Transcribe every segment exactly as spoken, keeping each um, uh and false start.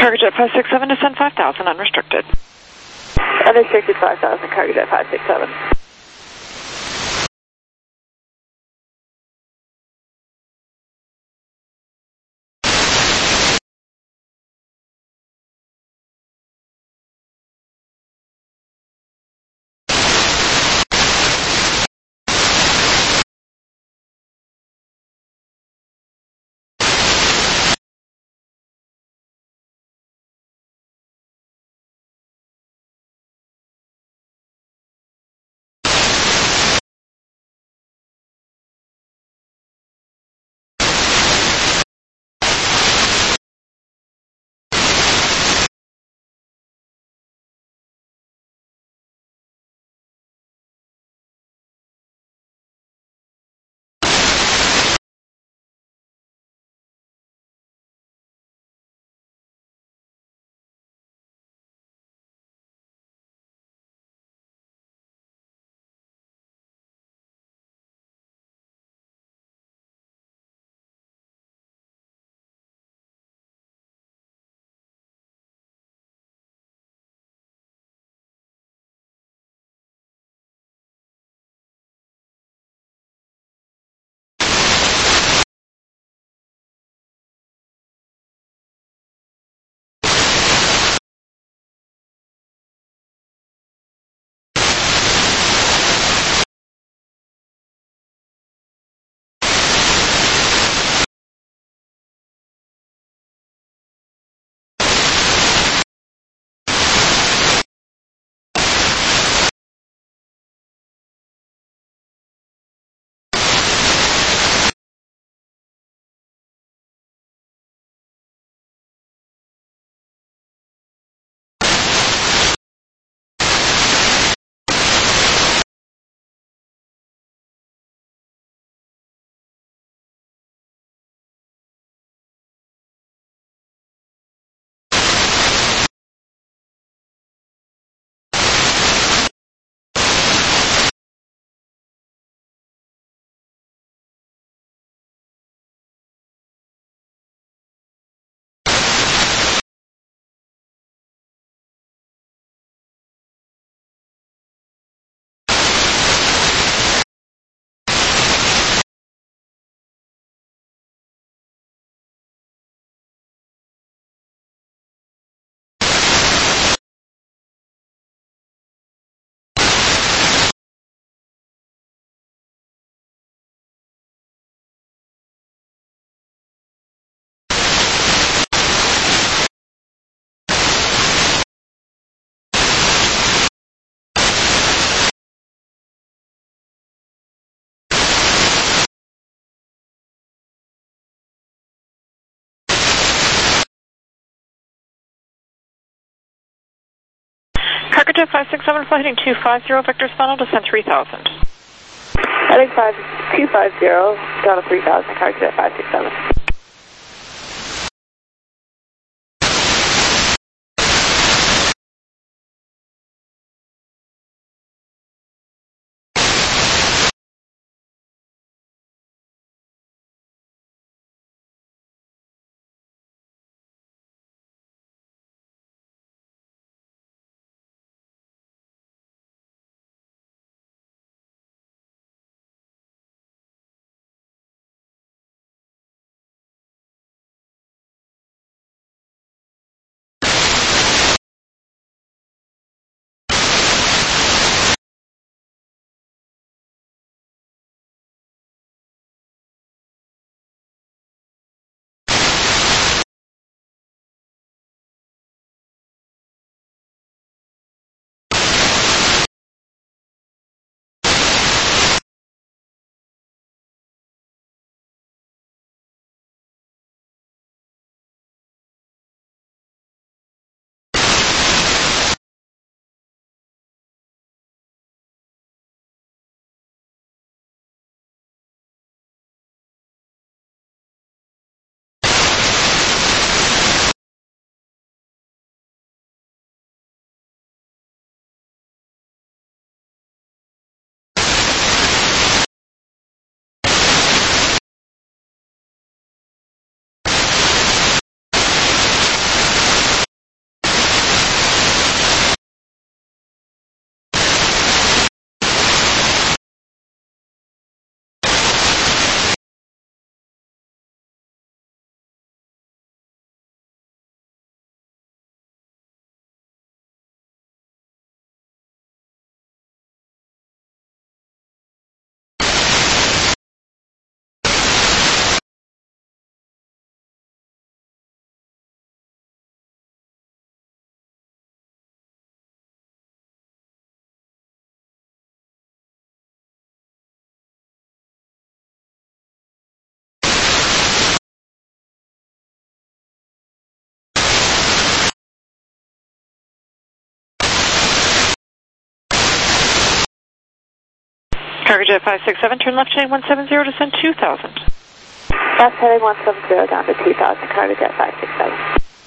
Cargojet five six seven, descend five thousand, unrestricted. Unrestricted five thousand, Cargojet five six seven. Cargojet five six seven, flight heading two five zero, vectors final, descend three thousand. Heading five two five zero, down to three thousand, Cargojet five six seven. Cargojet five six seven, turn left heading one seven zero, descend two thousand. Left heading one seven zero down to two thousand, Cargojet five six seven.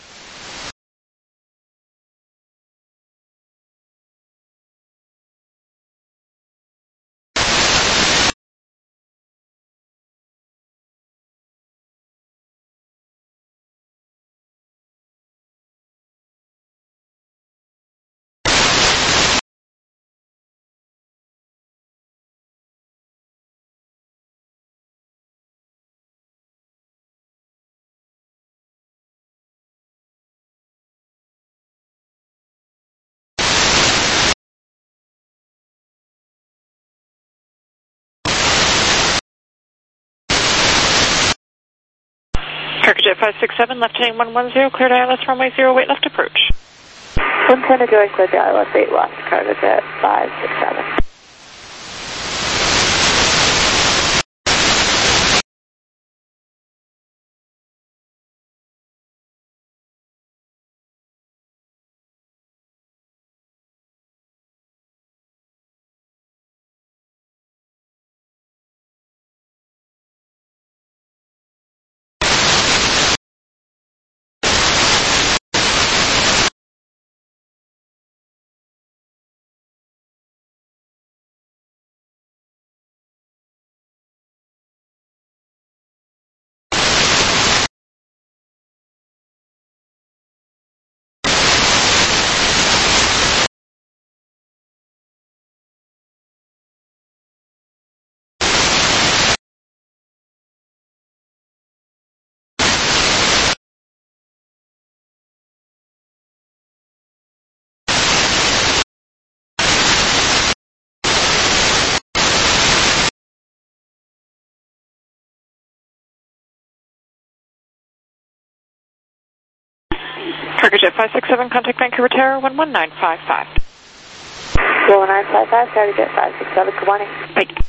Cargojet five six seven, left heading one one zero, cleared I L S runway zero, wait left approach. one ten to join cleared I L S eight left, Cargojet five six seven. Cargojet five six seven, contact Vancouver Tower one one nine five five. one one nine five five, Cargojet five six seven, good morning. Bye.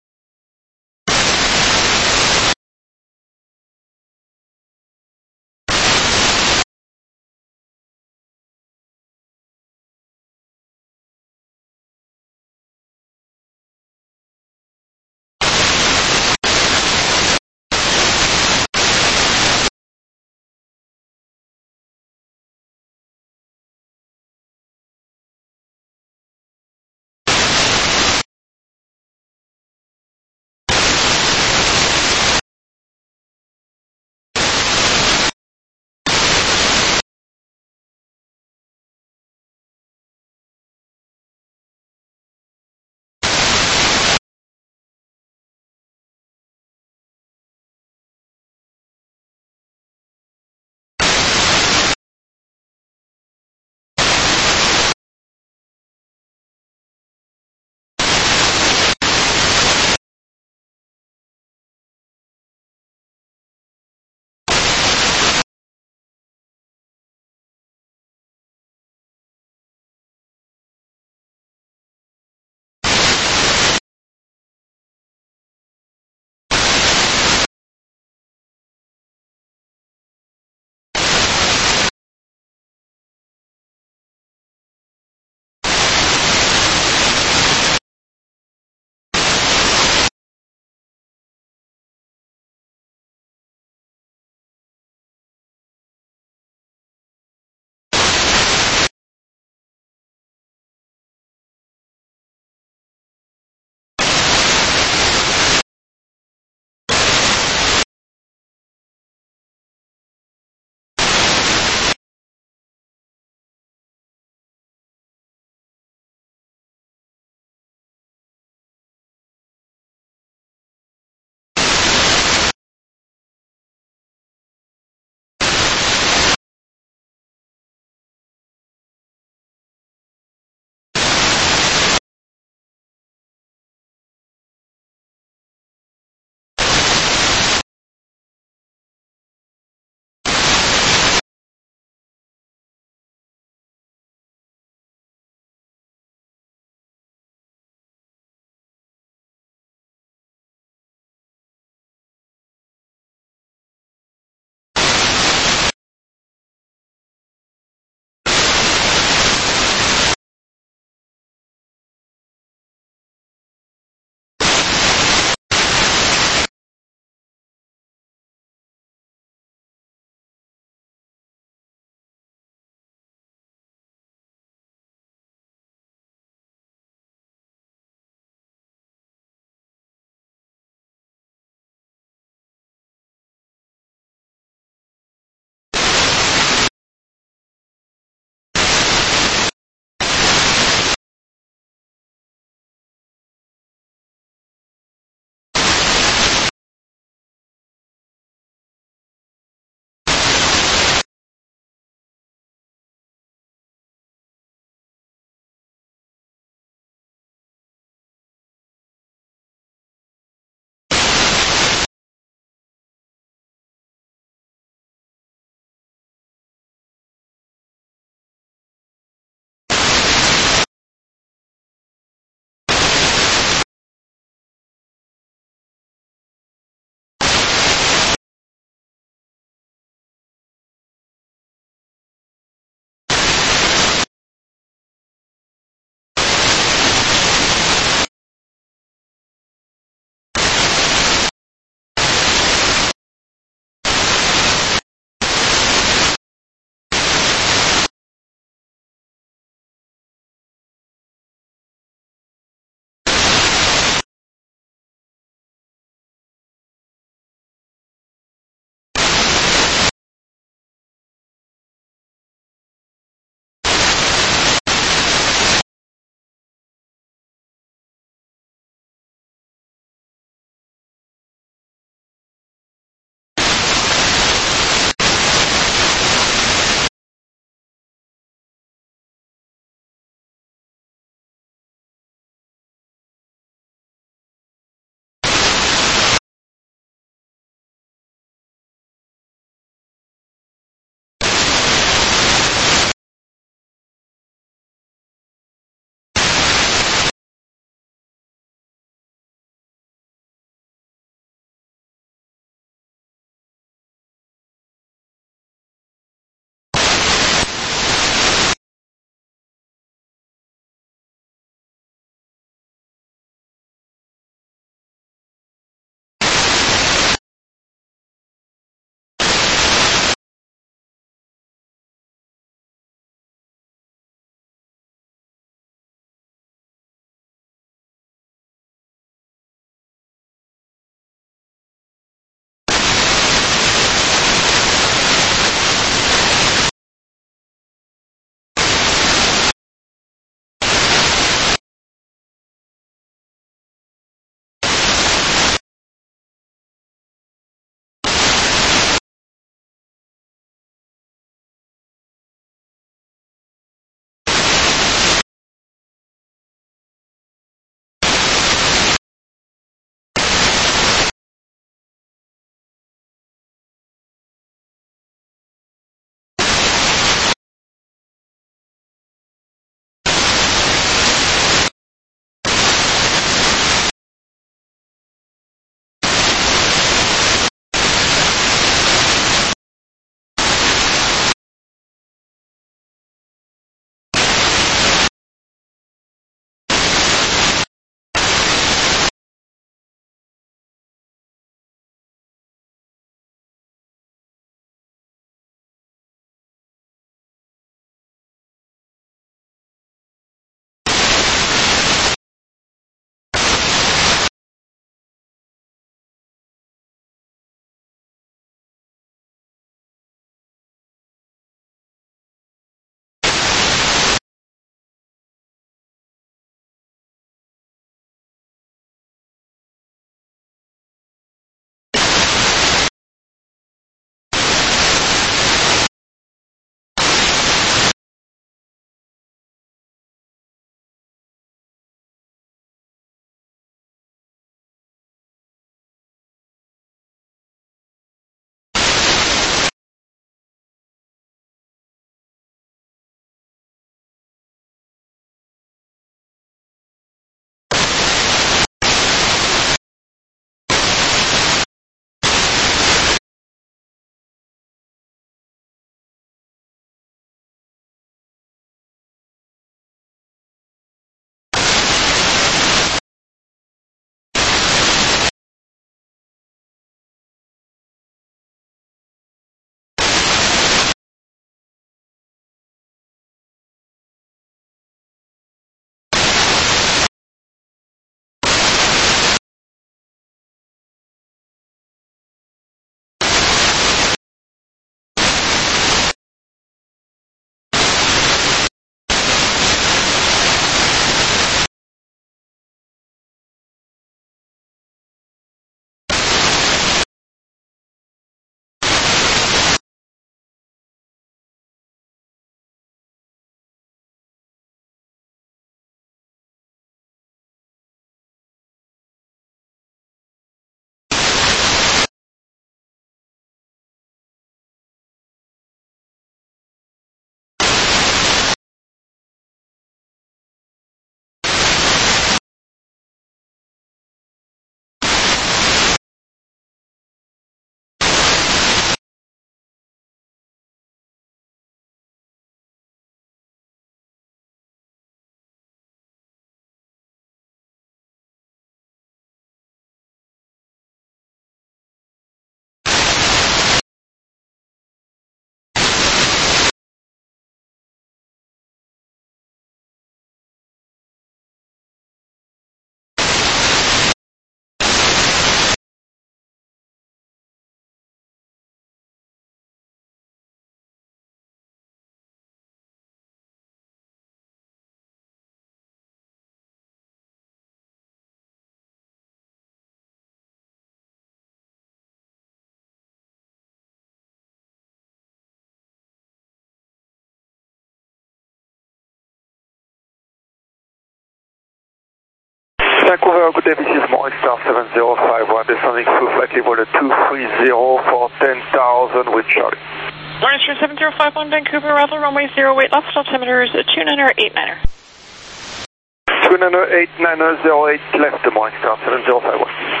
Vancouver, good day, this is Morningstar seven zero five one, descending through flight level two three zero for ten thousand with Charlie. Morningstar seven zero five one, Vancouver, arrival runway zero, weight lost, altimeter is two niner eight niner. two niner eight niner zero eight left, Morningstar seven zero five one.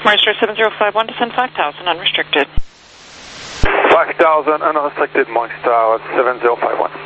Morningstar seven zero five one, descend five thousand, unrestricted. five thousand unrestricted, Morningstar seven zero five one.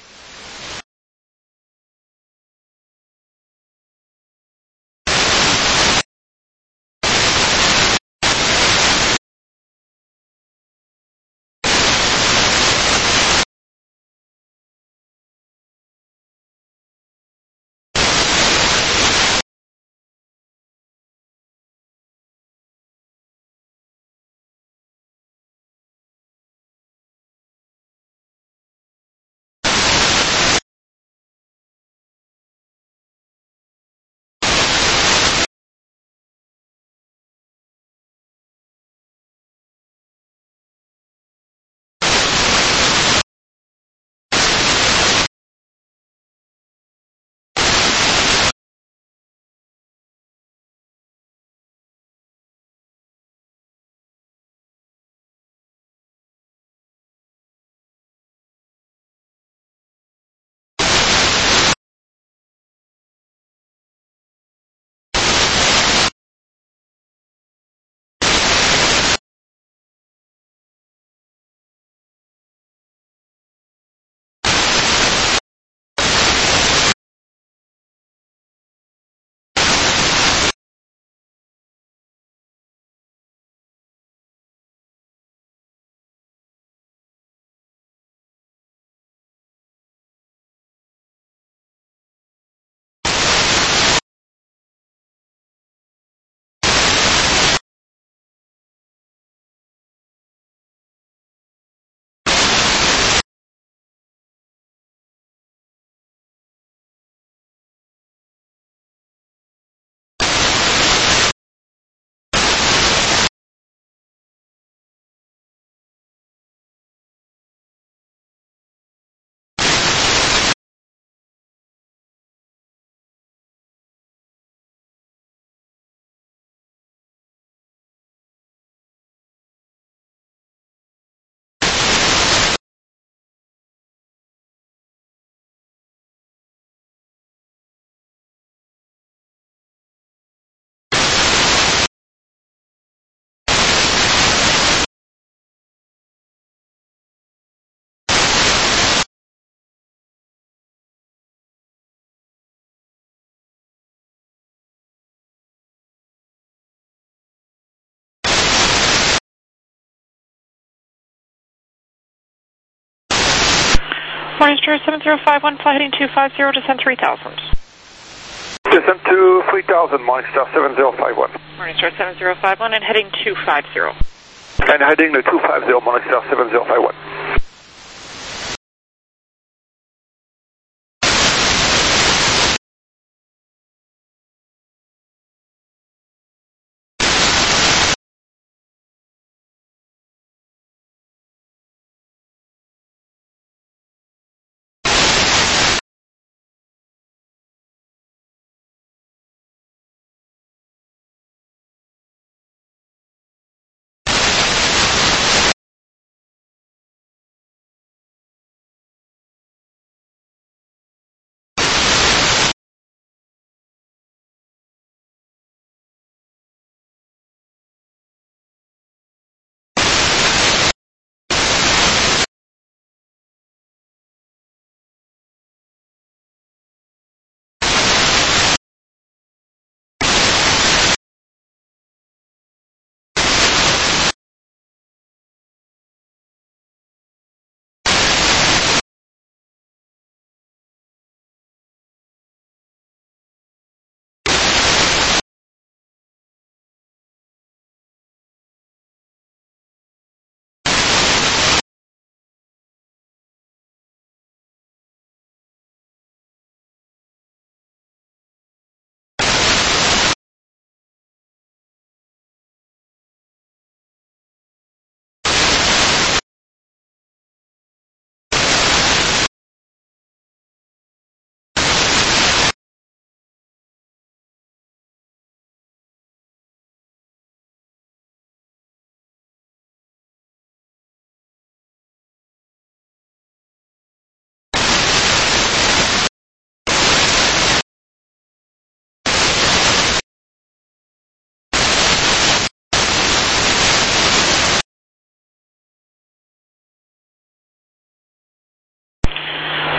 Morningstar seven zero five one, fly heading two five zero, descend three thousand. Descend to three thousand, Morningstar seven zero five one. Morningstar seven zero five one and heading two five zero. And heading to two five zero, Morningstar seven zero five one.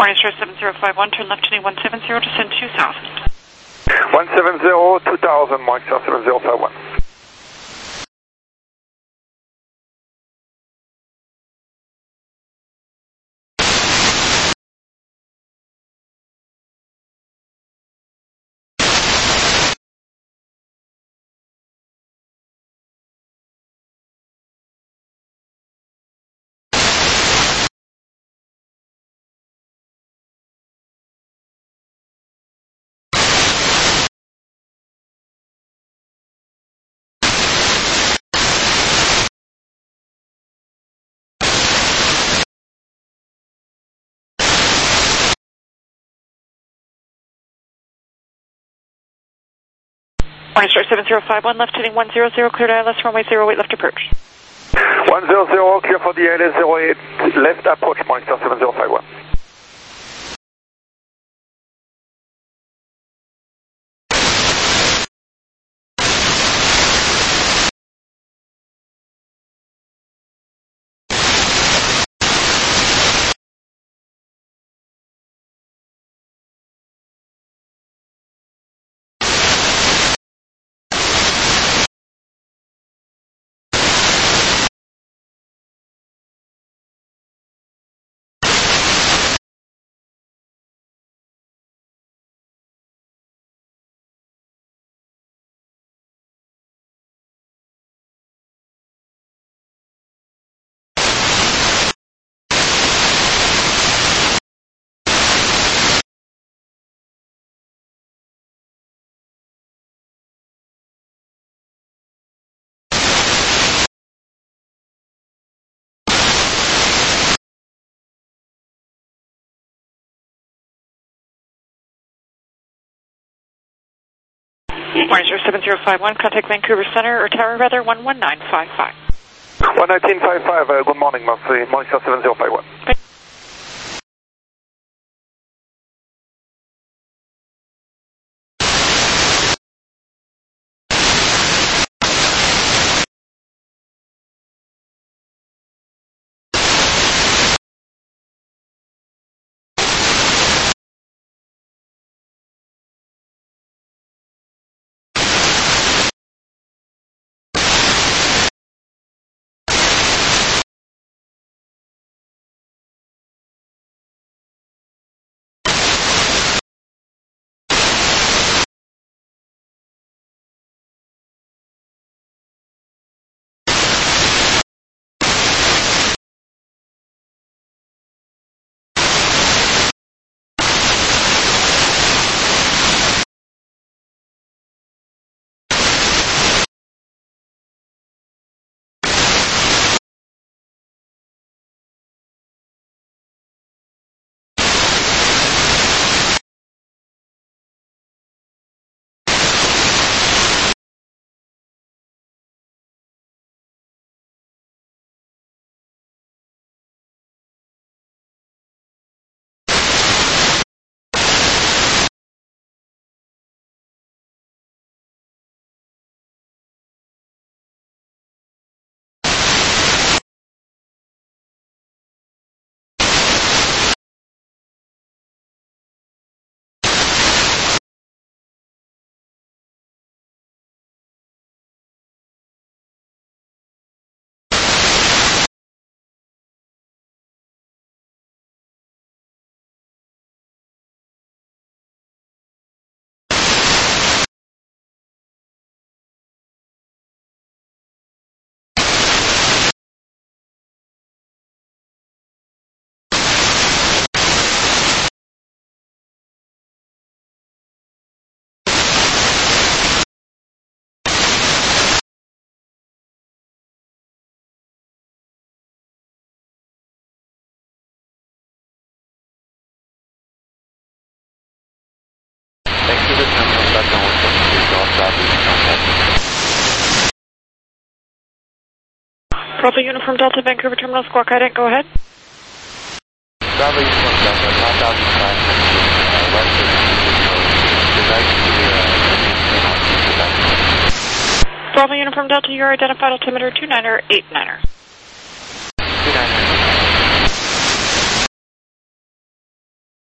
Morning Star seven zero five one, turn left heading one seven zero, descend two thousand. one seven zero, two thousand, Morning Star seven zero five one. Morning Star seven zero five one, left heading one zero zero, cleared I L S runway zero eight, left approach. one zero zero, clear for the I L S zero eight, left approach, Morning Star seven zero five one. Morning Star seven zero five one, contact Vancouver Center, or Tower rather, one one nine five five. one nineteen five five, uh, good morning, Marseille, Morning Star seven zero five one. Bravo Uniform Delta, Vancouver Terminal, Squawk Ident, go ahead. Bravo Uniform Delta, nine thousand five hundred, uh, west of the coast. Bravo Uniform Delta, you're identified altimeter two niner eight niner. two niner.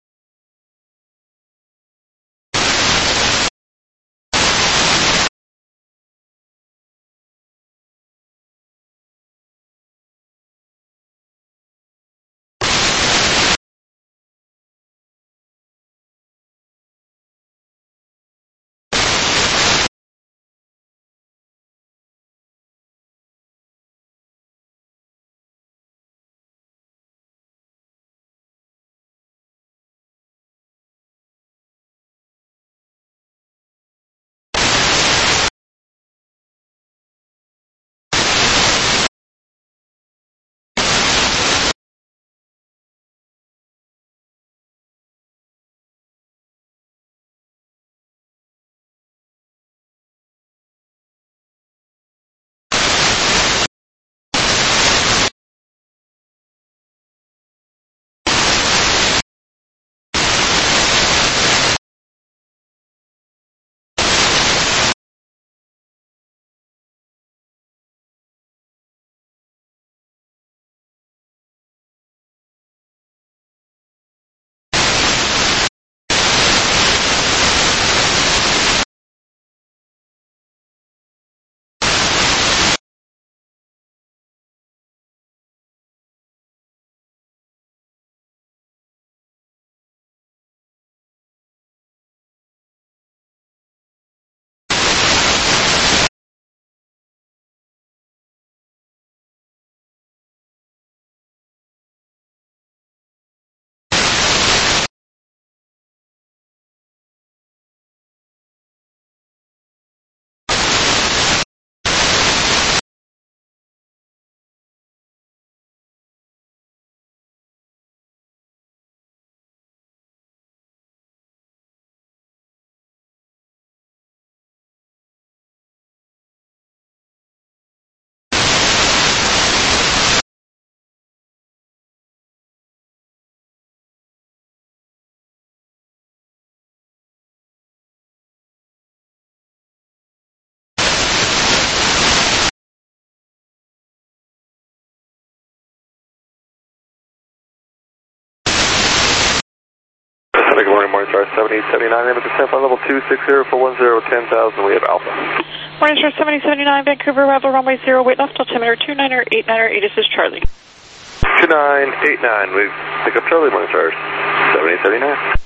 Good morning, Morningstar seventy seventy-nine, name at descent on level two six zero four one zero, ten thousand, we have Alpha. Morningstar seventy seventy-nine, Vancouver, arrival runway zero, wait left, altimeter two niner eight niner, eight, this is Charlie. two nine eight nine, we pick up Charlie, Morningstar seventy seventy-nine.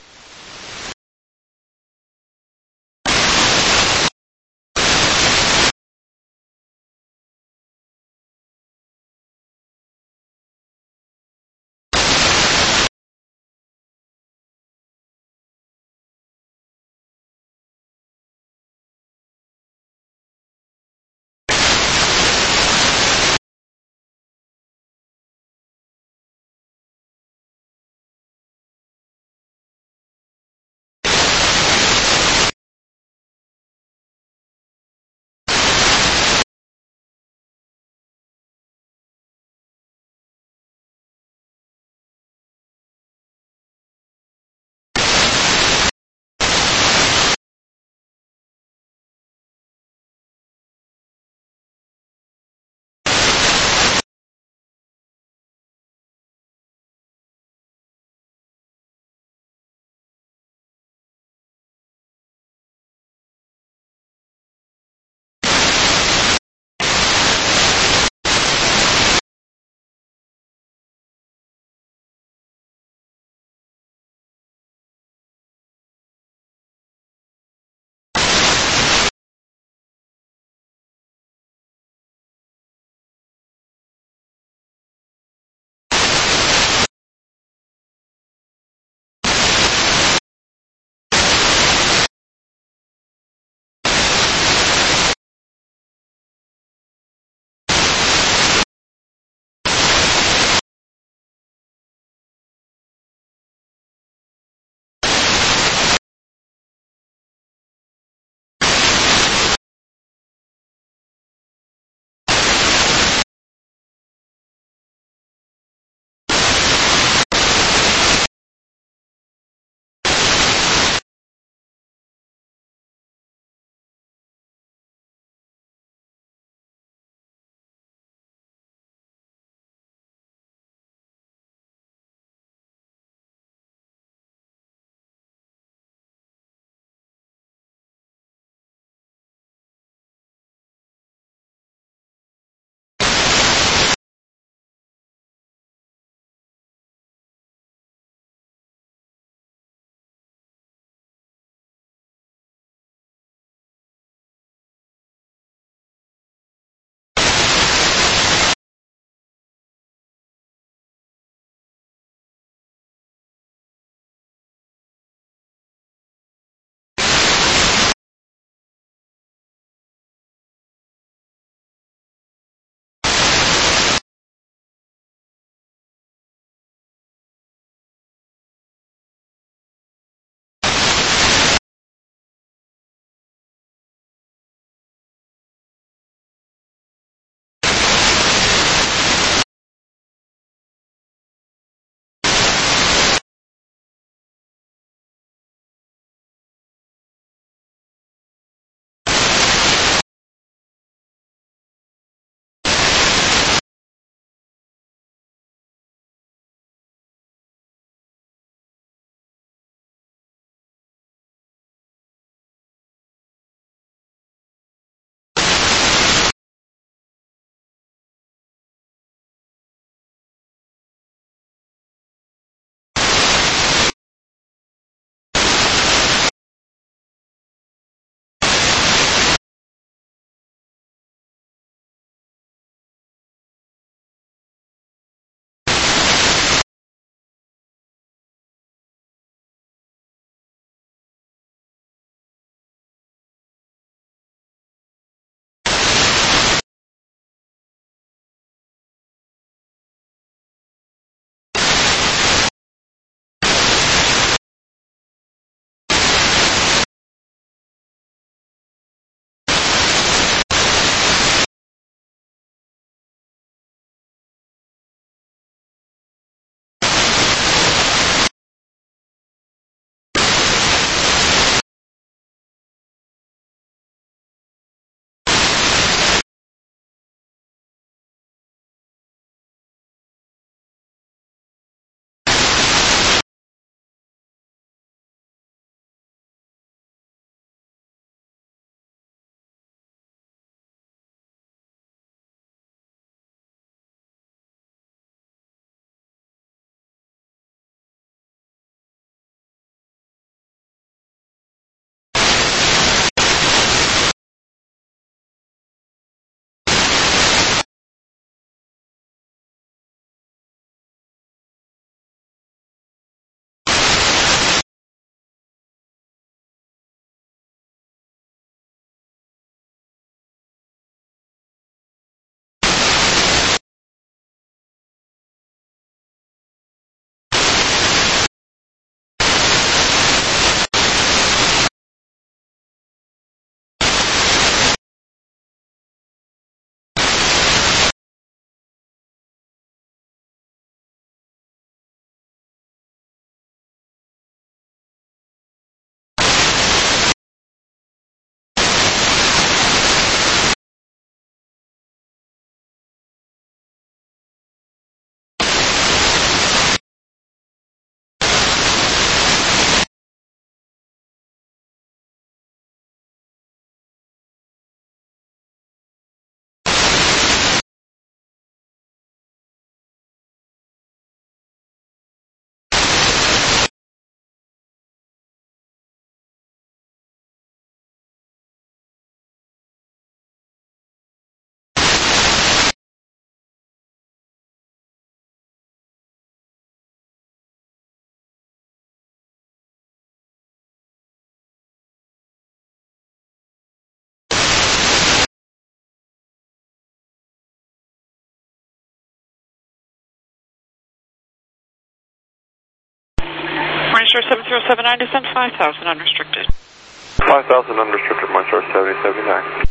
zero seven nine, descend five thousand unrestricted. five thousand unrestricted, Moonstar seventy seventy-nine.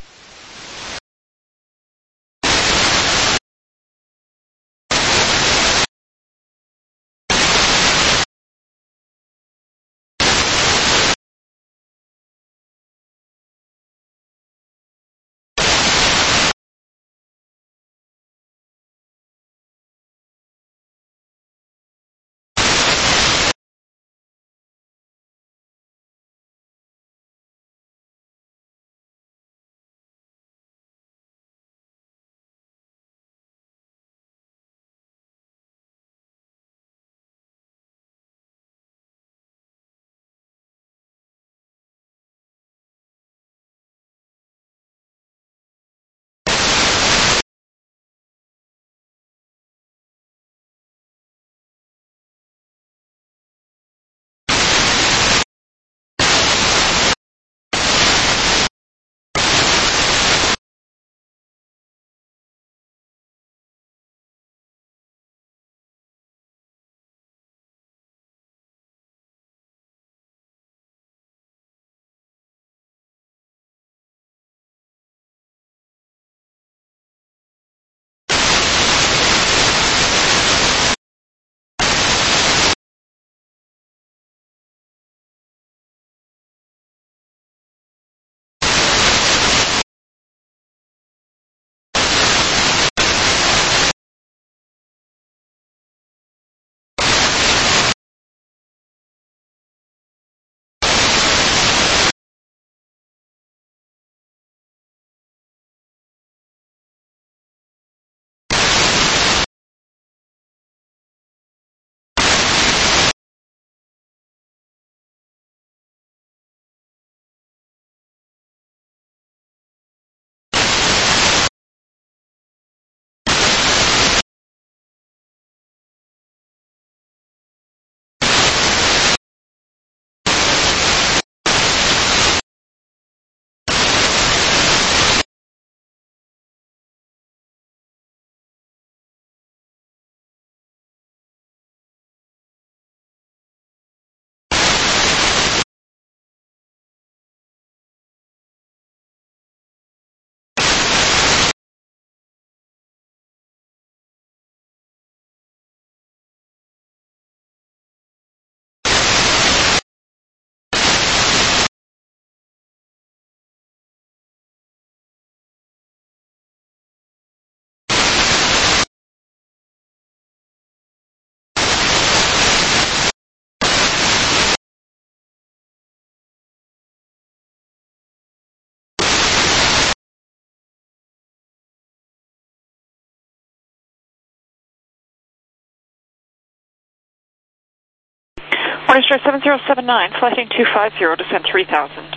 Morningstar seven zero seven nine, flighting two five zero, descend three thousand.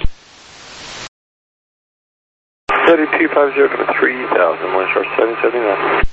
thirty-two fifty to three thousand, Moonstar seven seventy-nine.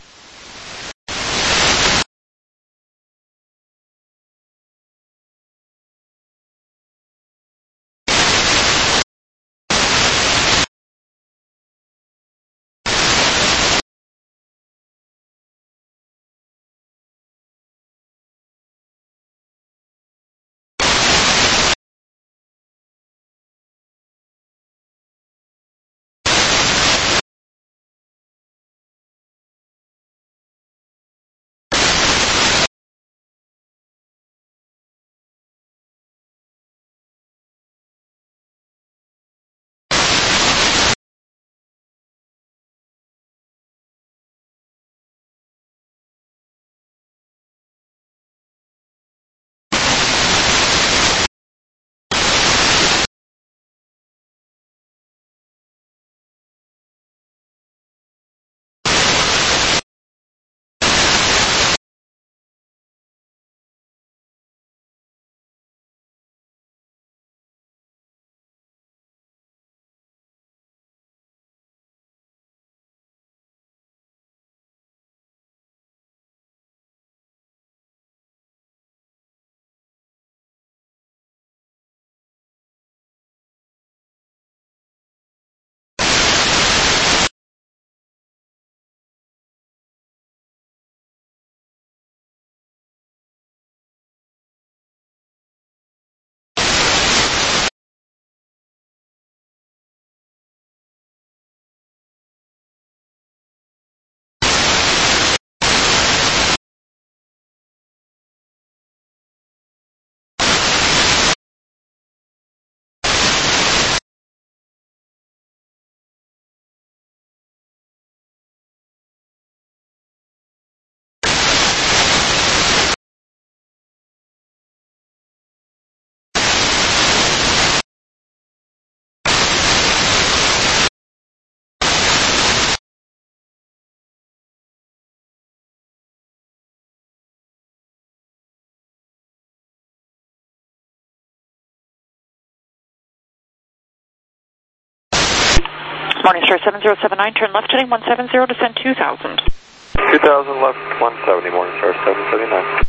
Morningstar seven zero seven nine, turn left heading one seven zero, descend two thousand. two thousand left, one seventy, Morningstar seven seventy-nine.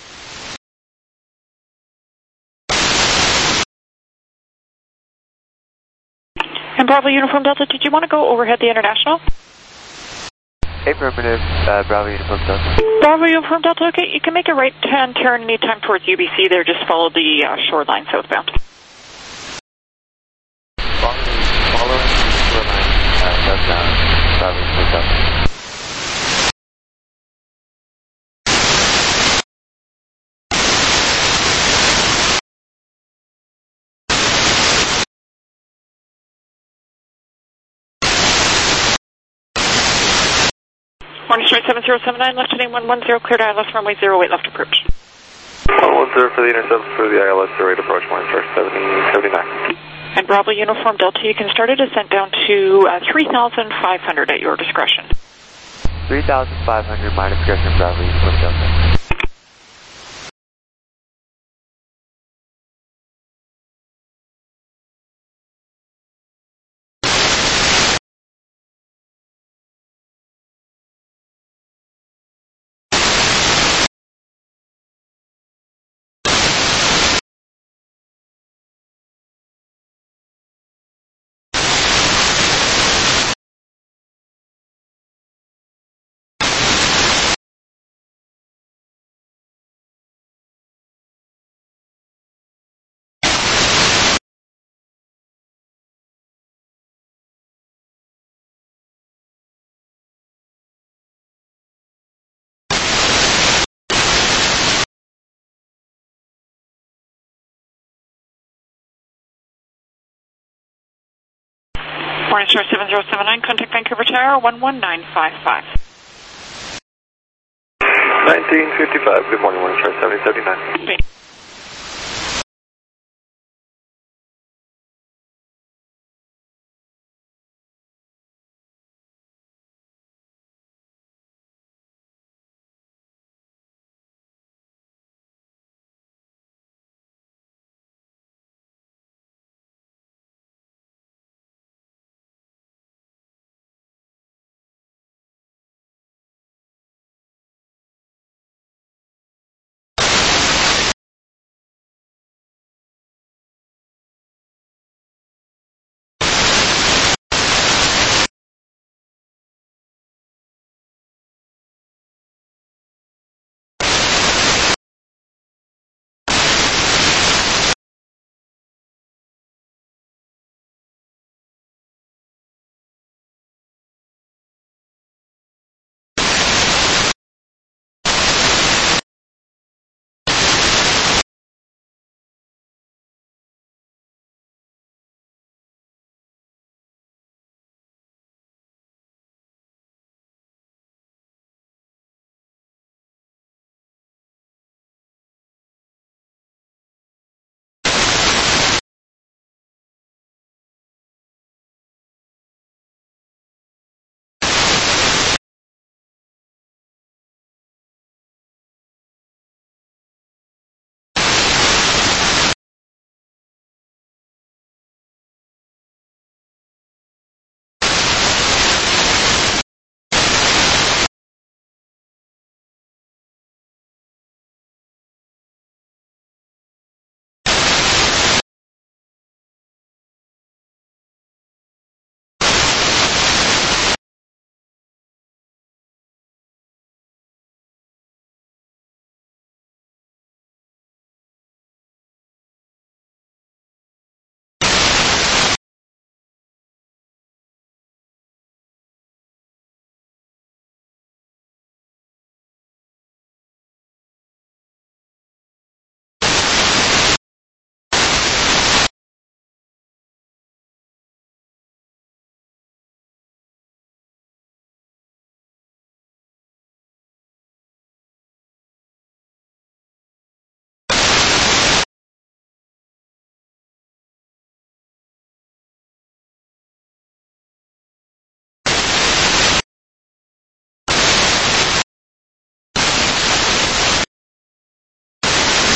And Bravo Uniform Delta, did you want to go overhead the International? Affirmative, uh, Bravo Uniform Delta. Bravo Uniform Delta, okay, you can make a right-hand turn anytime towards U B C there, just follow the uh, shoreline southbound. Following the shoreline uh, southbound, Bravo Uniform Delta. Morningstar seven zero seven nine, left heading one one zero, cleared I L S runway zero eight, left approach. one one zero for the intercept for the I L S zero eight approach, Morningstar seventy seventy-nine. And Bravo Uniform Delta, you can start a descent down to uh, three thousand five hundred at your discretion. three thousand five hundred, my discretion, Bravo Uniform Delta. Morningstar seven zero seven nine, contact Vancouver Tower one one nine five five. nineteen fifty-five, good morning, Morningstar seventy seventy-nine. Okay.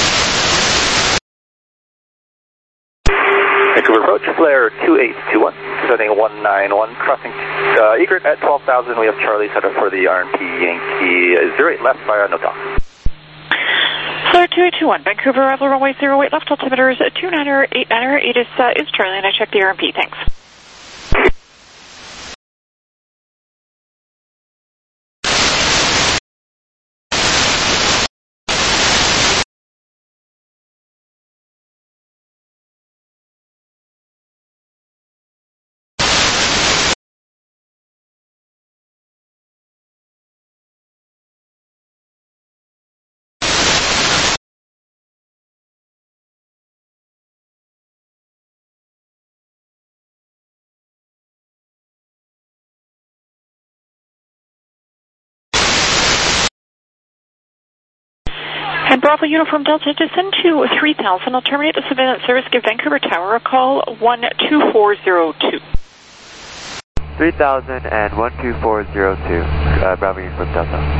Vancouver approach, flare two eight two one. Setting one nine one, crossing uh, Egret at twelve thousand. We have Charlie set up for the R and P Yankee zero eight left via no talk. Sir two eight two one, Vancouver, arrival runway zero eight left, altimeters two niner, eight niner, eight is, uh, is Charlie, and I checked the R and P, thanks. And Bravo Uniform Delta, descend to three thousand. I'll terminate the surveillance service. Give Vancouver Tower a call, one two four zero two. three thousand and one two four zero two, uh, Bravo Uniform Delta.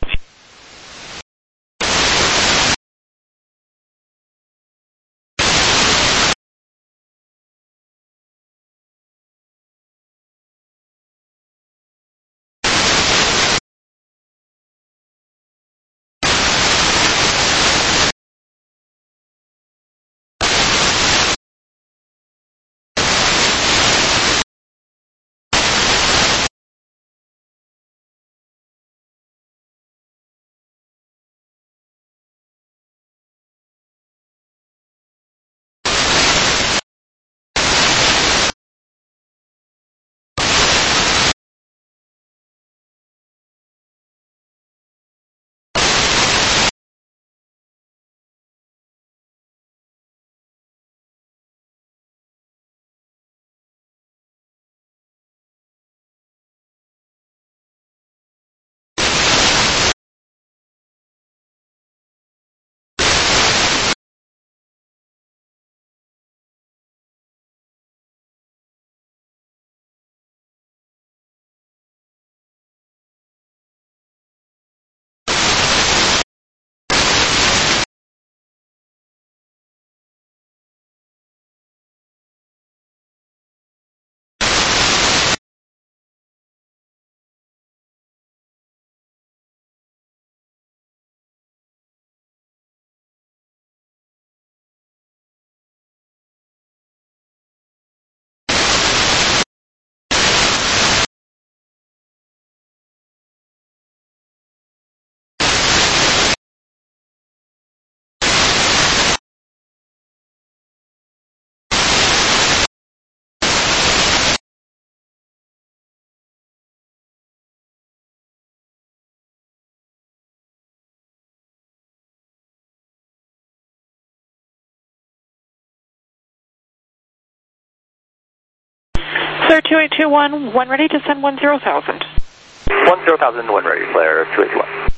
Sir two eight two one, one ready to send one zero thousand. one zero thousand, one ready, flare two eight two one.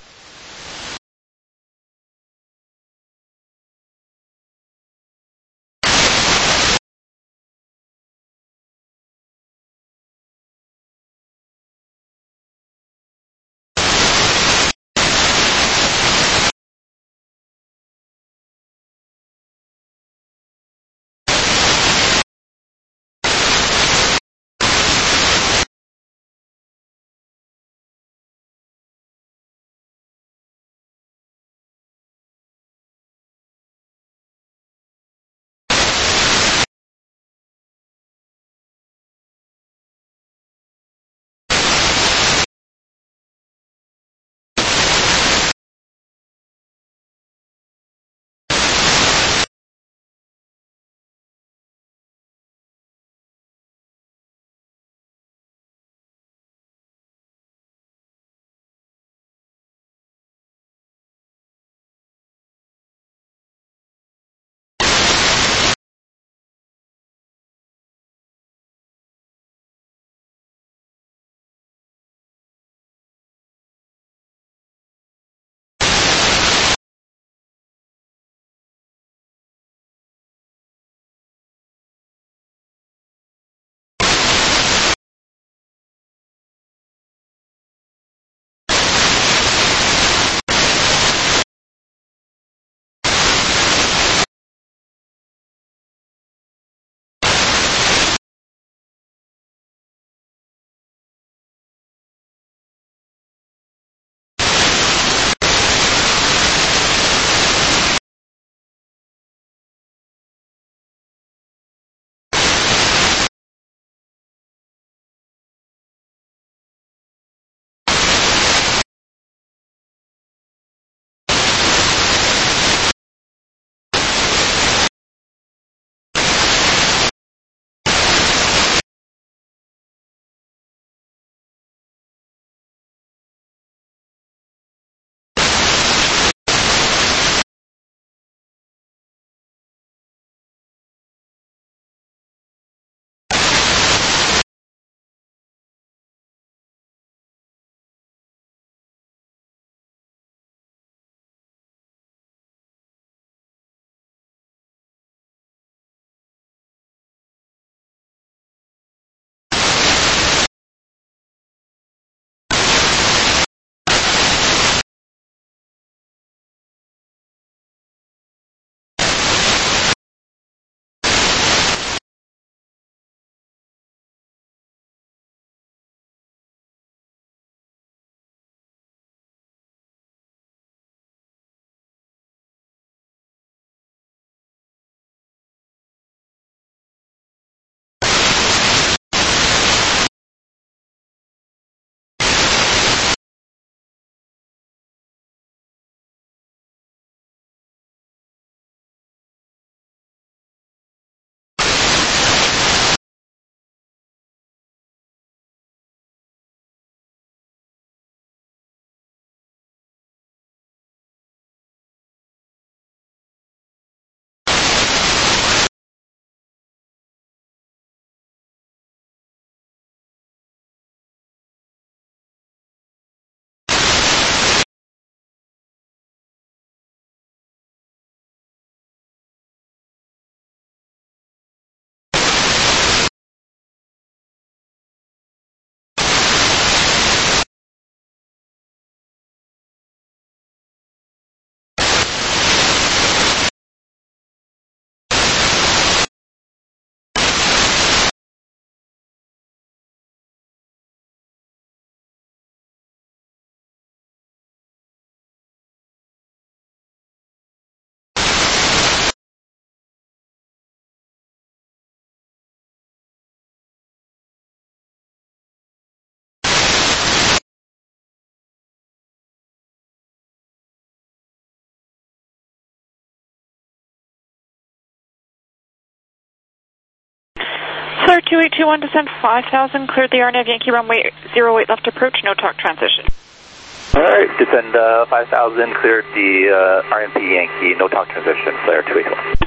Sir, two eight two one, descend five thousand, cleared the R N A V Yankee runway zero eight left approach, no talk transition. All right, descend uh, five thousand, cleared the uh, R M P Yankee, no talk transition, flare two eight two one.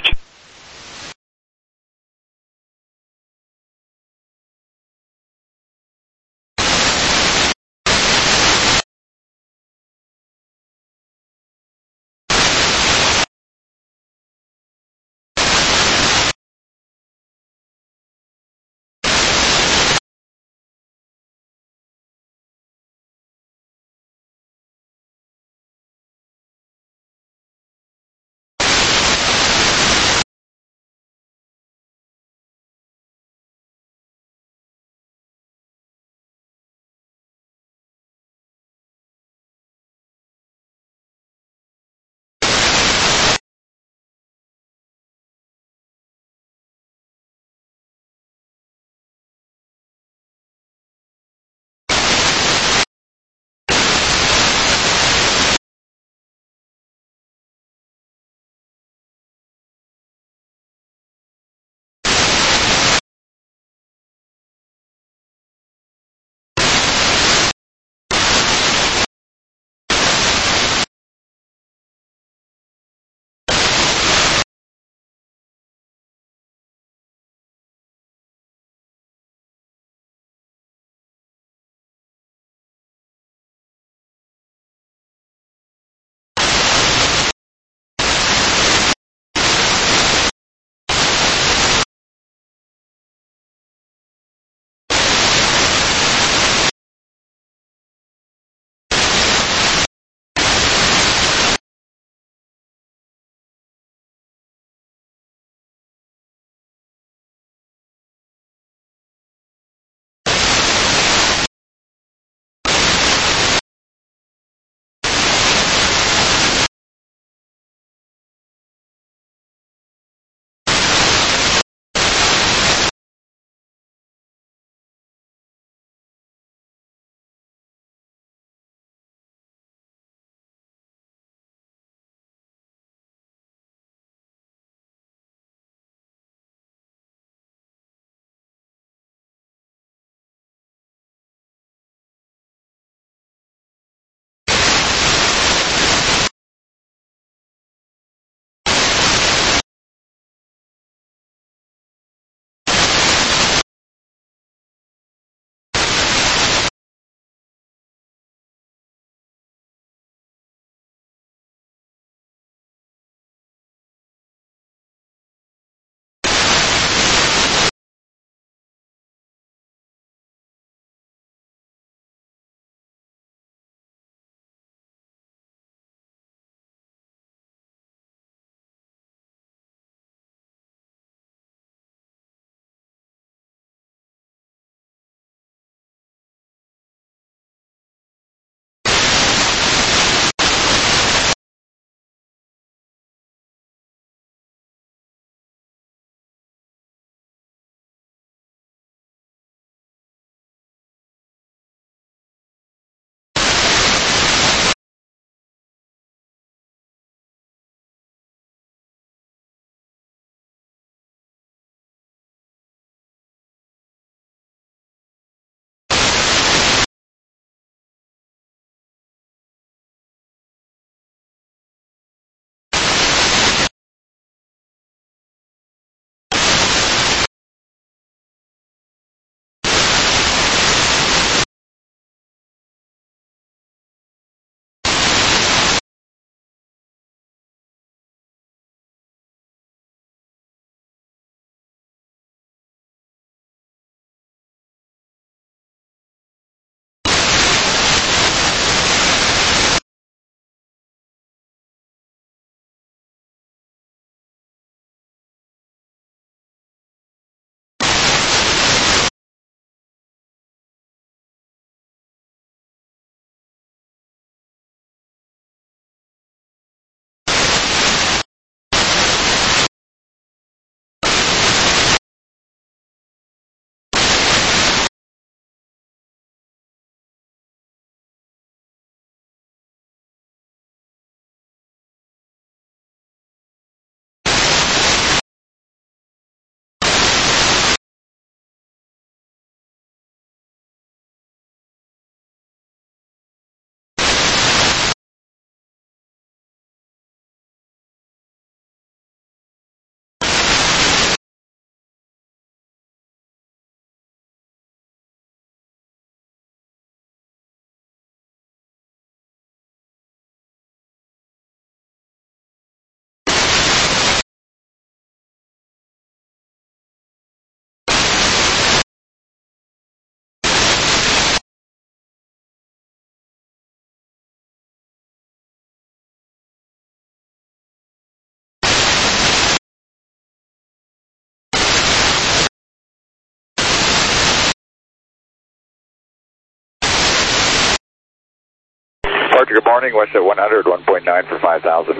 Departure, good morning, West at one hundred, one point nine for five thousand.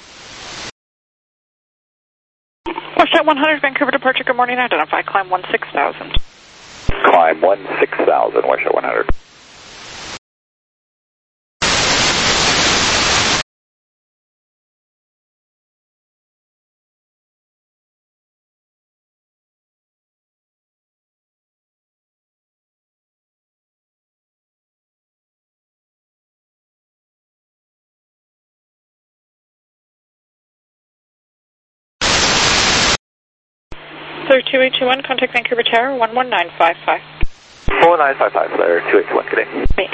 West at one hundred, Vancouver departure, good morning, identify, climb one six thousand. Climb one six thousand, West at one hundred. Clear two eight two one, contact Vancouver Tower, one one nine five five. four nine five five, Flare two eight two one, good day. Me.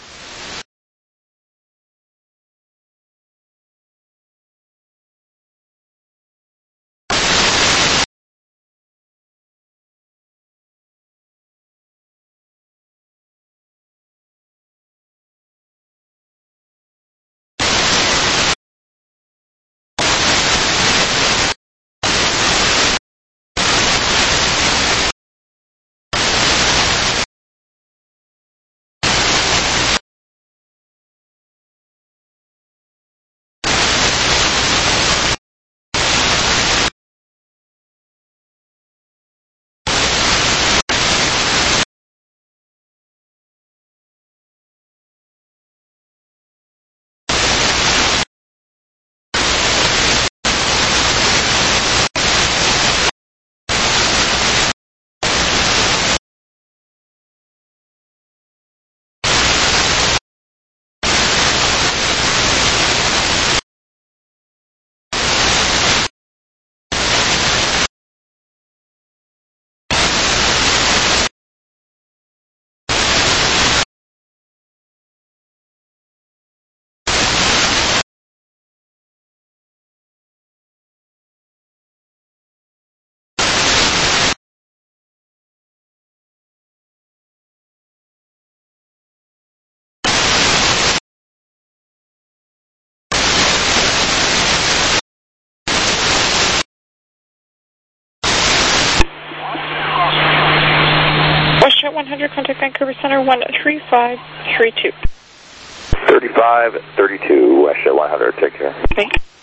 West at one hundred, contact Vancouver Center, one three five three two. thirty-five thirty-two, West at one hundred, take care. Thank you.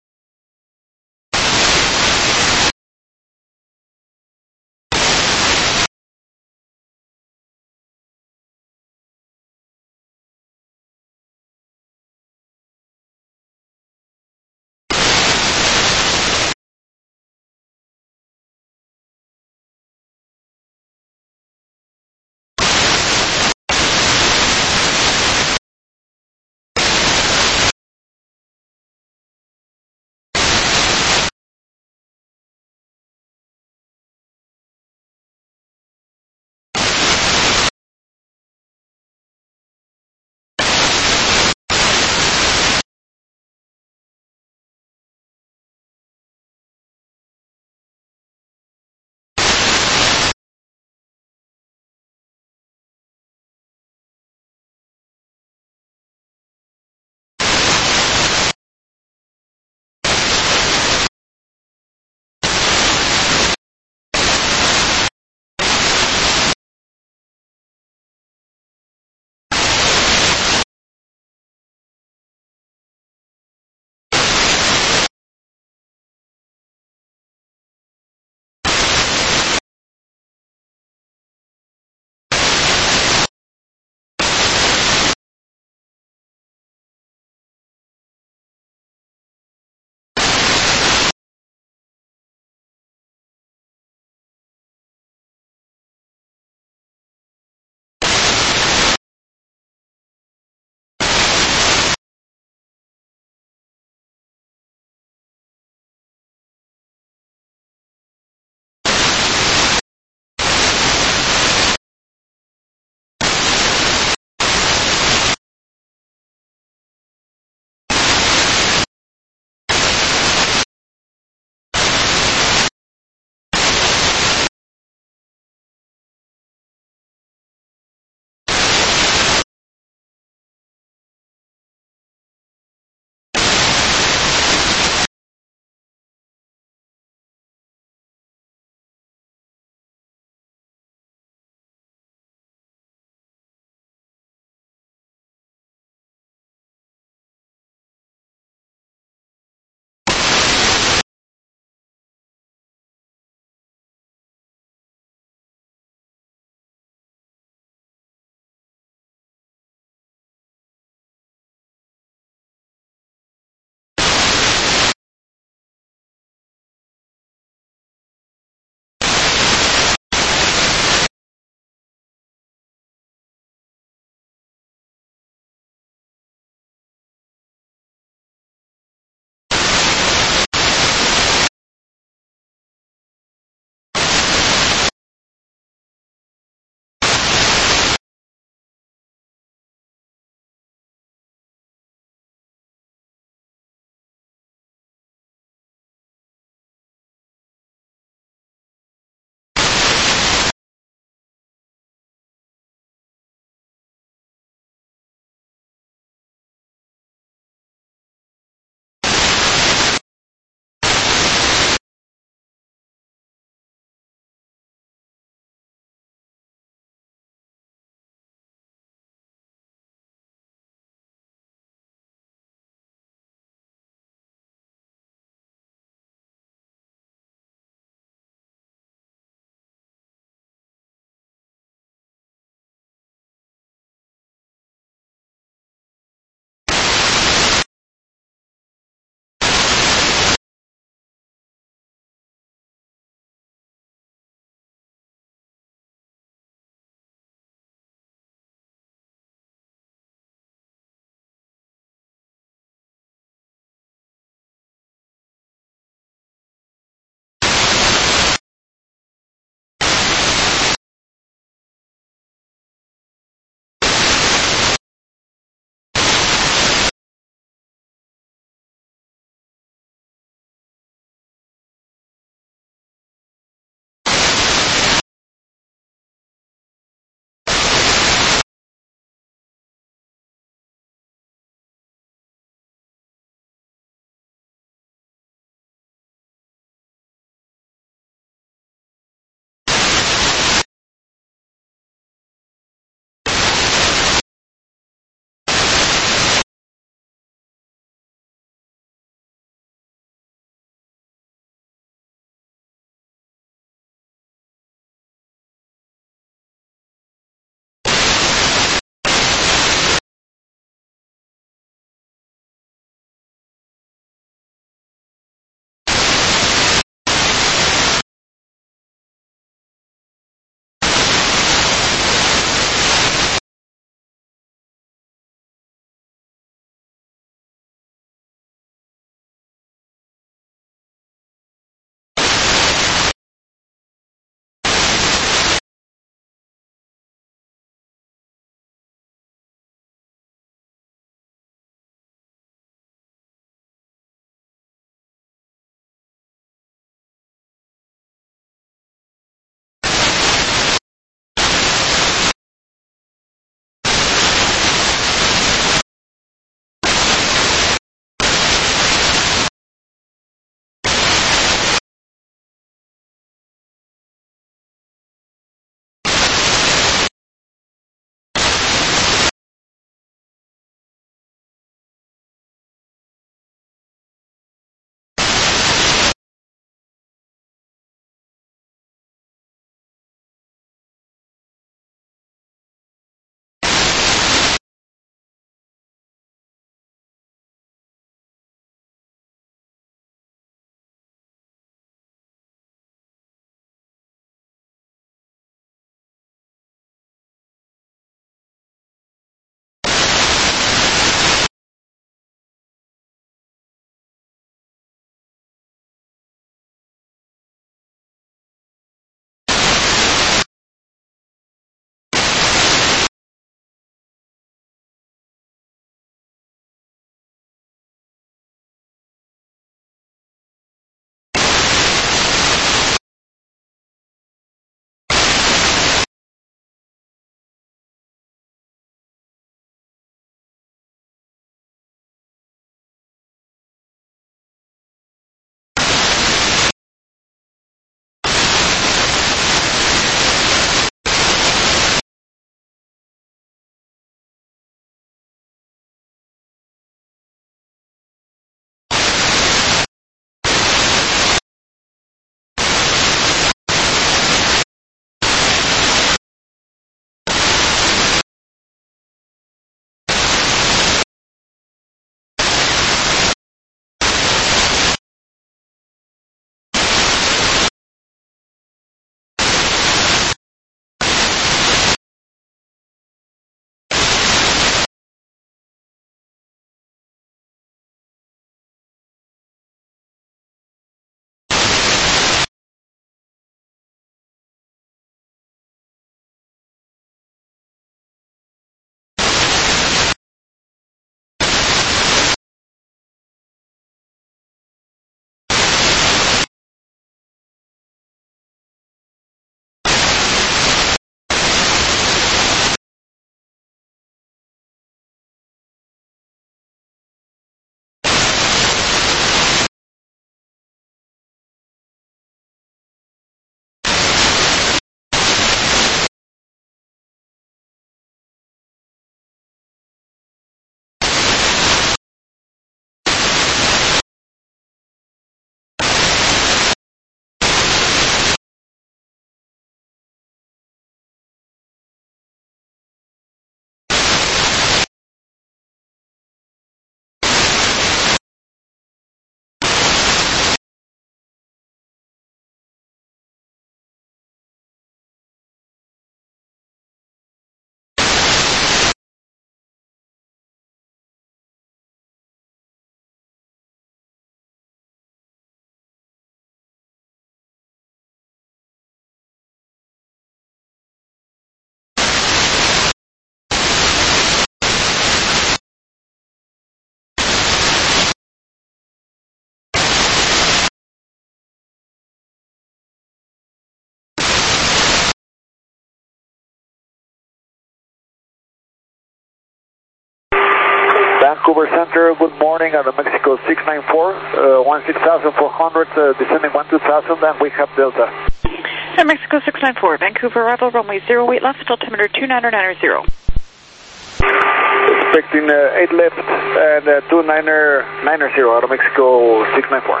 Vancouver Center, good morning, Aeromexico six nine four, uh, one six thousand four hundred, uh, descending one two thousand, and we have Delta. Mexico six nine four, Vancouver arrival, runway zero eight left, altimeter two niner niner zero. Expecting uh, eight left and uh, two niner niner zero, Aeromexico six nine four.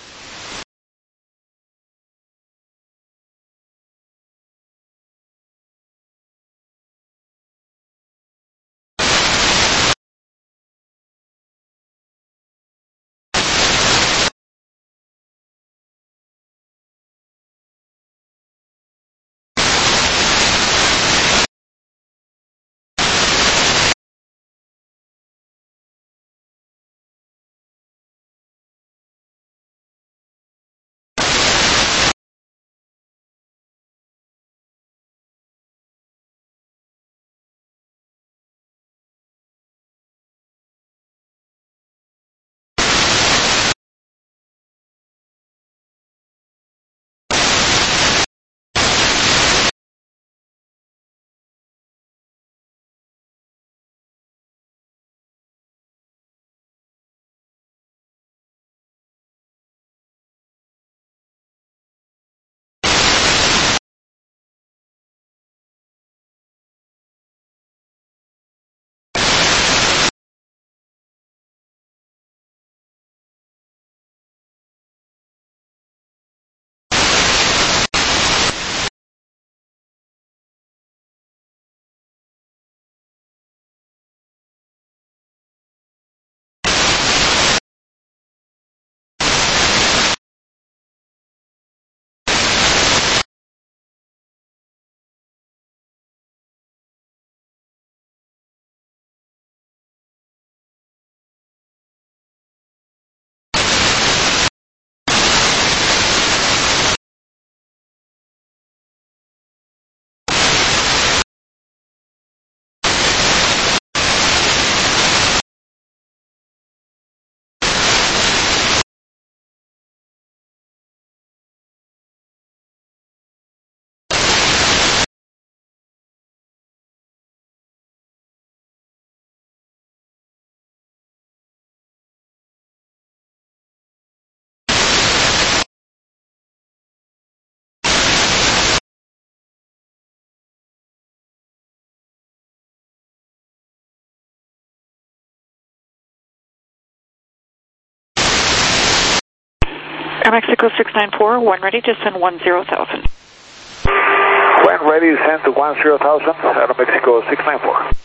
Mexico six nine four, one ready to send one zero thousand. When ready, send to one zero thousand, Aeromexico six nine four.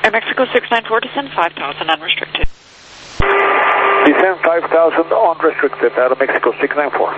Air Mexico six nine four, descend five thousand unrestricted. Descend five thousand unrestricted out of Mexico six nine four.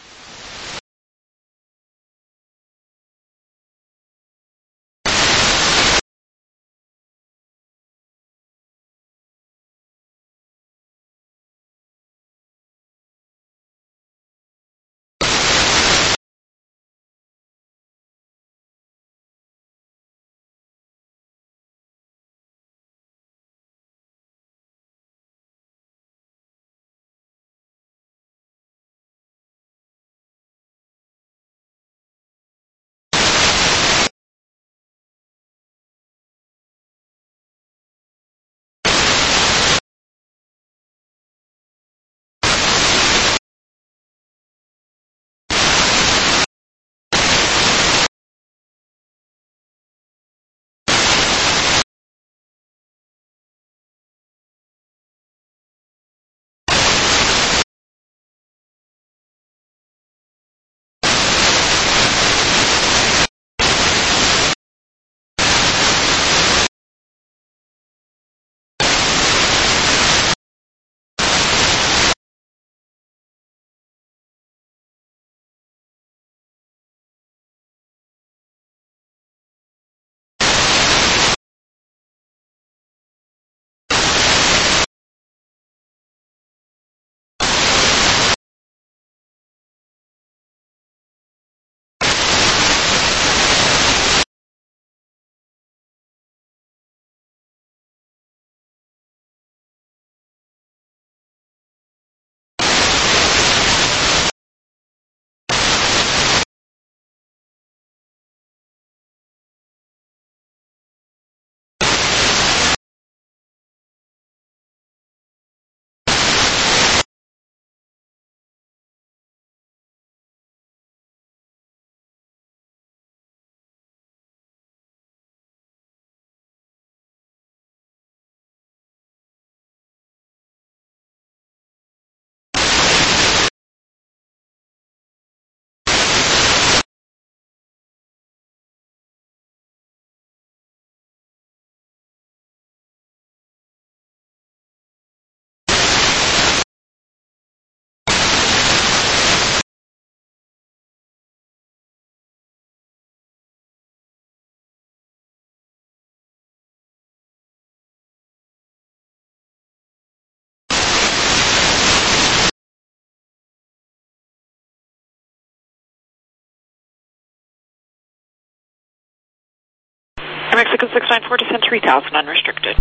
Air Mexico six nine four, descend three thousand unrestricted.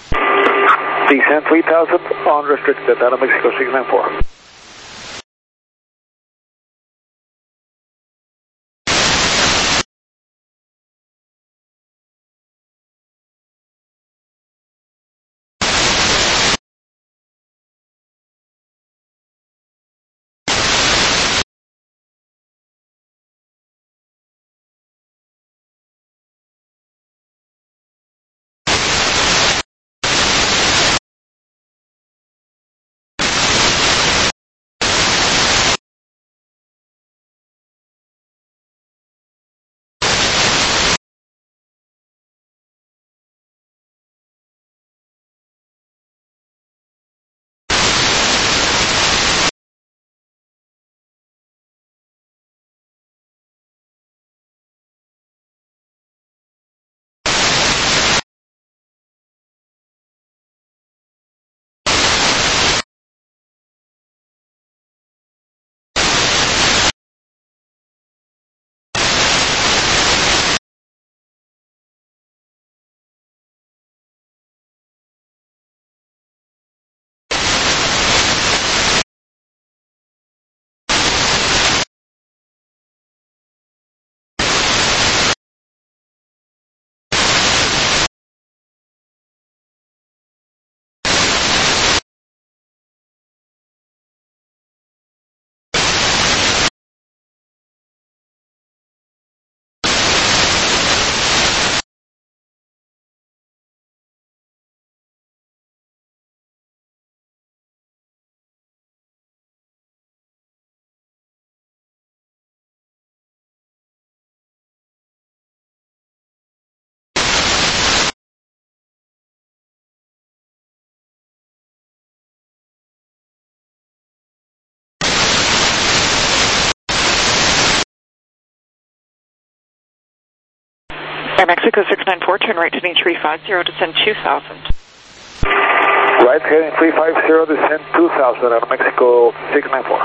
Descend three thousand unrestricted out of Mexico six nine four. Mexico six nine four, turn right heading three five zero, descend two thousand. Right heading three five zero, descend two thousand at Mexico six nine four.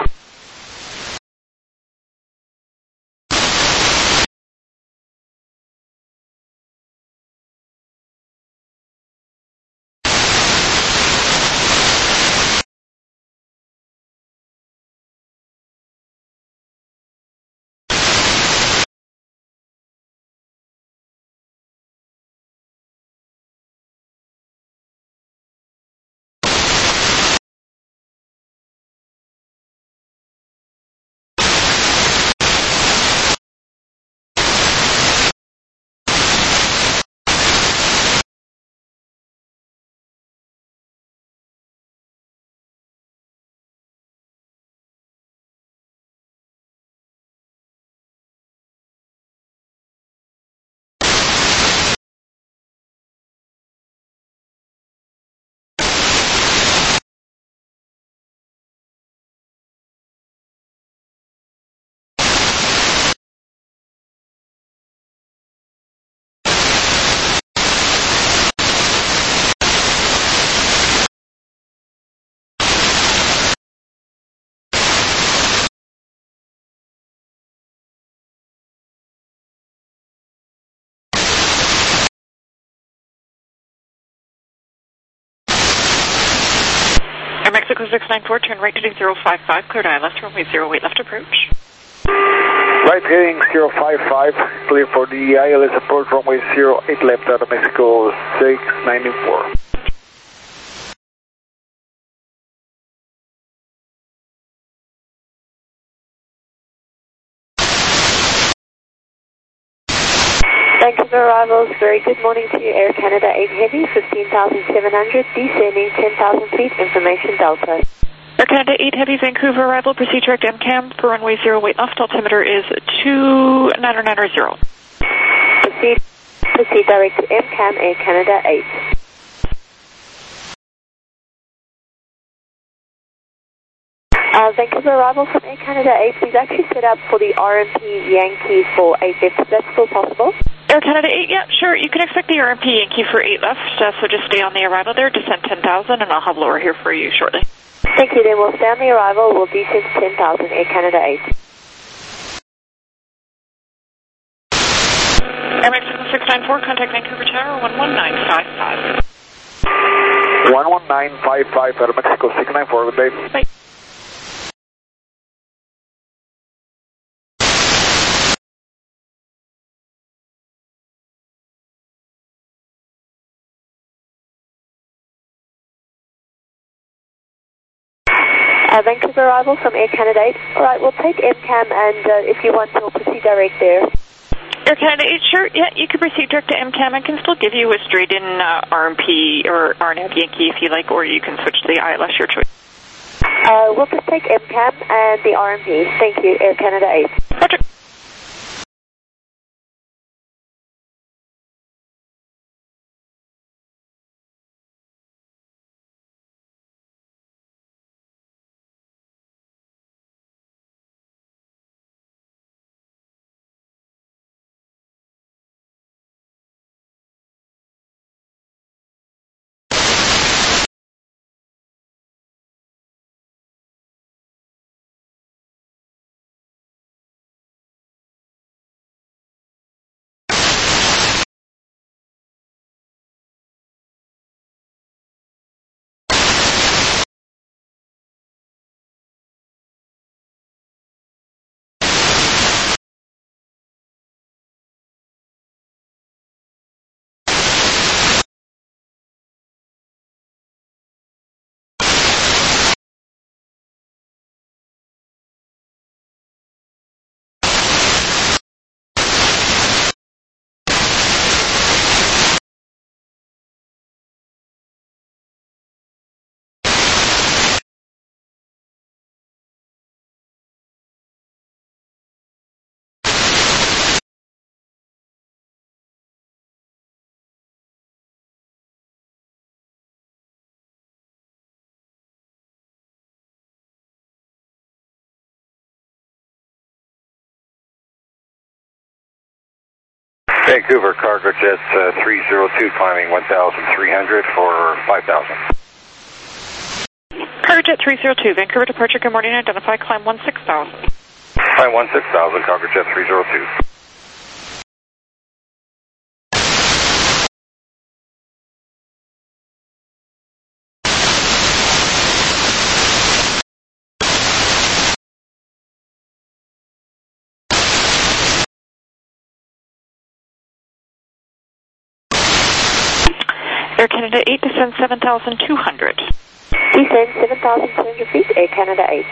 Air Mexico six nine four, turn right heading zero five five, cleared I L S, runway zero eight left approach. Right heading zero five five, clear for the I L S approach, runway zero eight left out of Mexico six nine four. Vancouver arrivals, very good morning to you, Air Canada eight Heavy, fifteen thousand seven hundred, descending ten thousand feet, information Delta. Air Canada eight Heavy, Vancouver arrival, proceed direct M CAM for runway zero eight left, altimeter is two nine nine zero. Proceed, proceed direct to M CAM, Air Canada eight. Uh, Vancouver arrival from Air Canada eight, we've actually set up for the R M P Yankee for eight left, is that still possible? Air Canada eight, yeah, sure. You can expect the R M P Yankee for eight left, uh, so just stay on the arrival there, descend ten thousand, and I'll have lower here for you shortly. Thank you, then we'll stay on the arrival, we'll descend ten thousand, Air Canada eight. Air Mexico six nine four, contact Vancouver Tower, one one nine five five. one one nine five five out of Mexico six nine four, good day. Bye. Uh, Vancouver arrival from Air Canada eight. Alright, we'll take M CAM and uh, if you want, we'll proceed direct there. Air Canada eight, sure, yeah, you can proceed direct to M CAM. I can still give you a straight-in uh, R M P or R N A V Yankee if you like, or you can switch to the I L S, your choice. Uh, we'll just take M CAM and the R M P. Thank you, Air Canada eight. Roger. Vancouver, cargo jet uh, three zero two climbing one thousand three hundred for five thousand. Cargo jet three zero two, Vancouver departure, good morning, identify, climb one six thousand. Climb one six thousand, cargo jet three zero two. Air Canada eight, descend seven thousand two hundred. Descend seven thousand two hundred feet, Air Canada eight.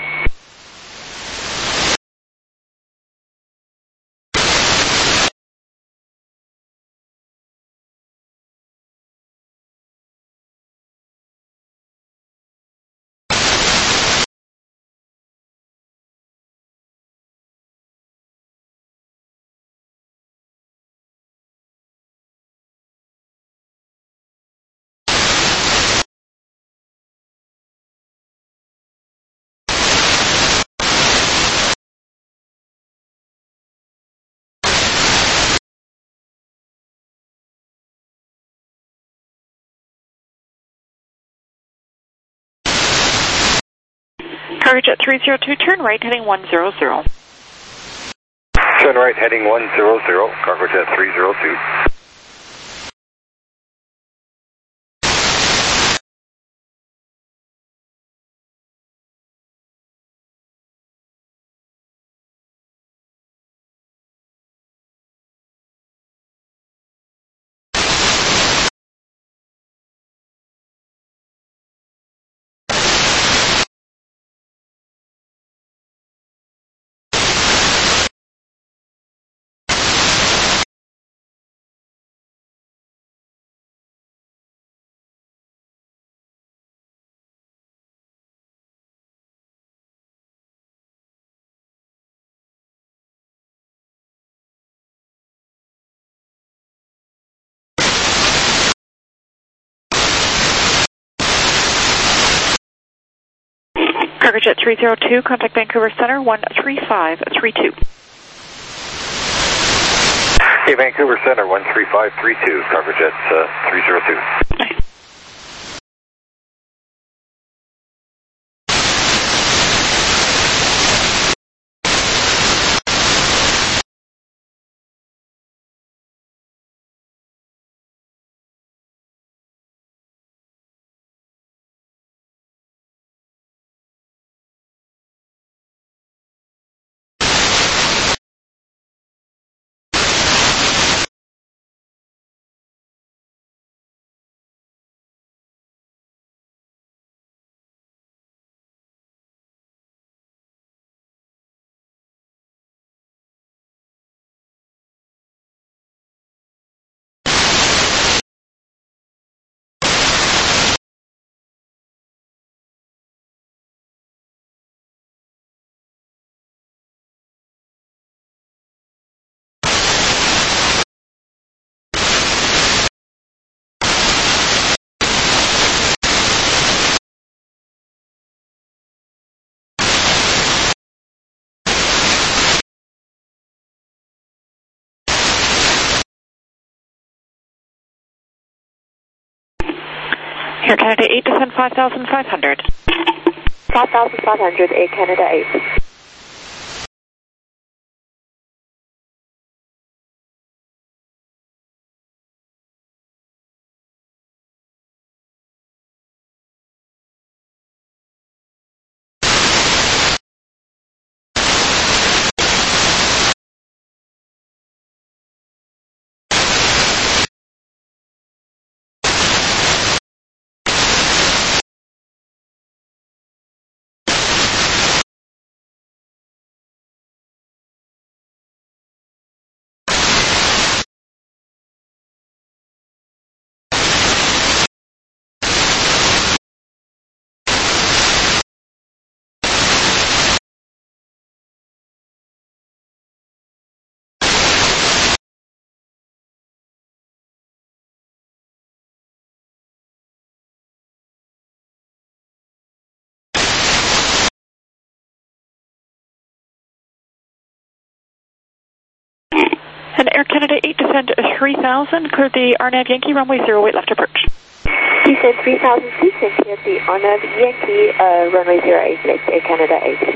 Cargo jet three zero two, turn right, heading one zero zero. Turn right, heading one zero zero, cargo jet three zero two. Cargo jet three zero two, contact Vancouver Center one three five three two. Hey, Vancouver Center one three five three two, cargo jet uh, three zero two. Air Canada eight, descend five thousand five hundred. five thousand five hundred, Air Canada eight. Air Canada eight, descend three thousand, clear the Arnav Yankee, runway zero eight left approach. Descend three thousand feet and clear the Arnav Yankee, uh, runway zero eight left, Air Canada eight.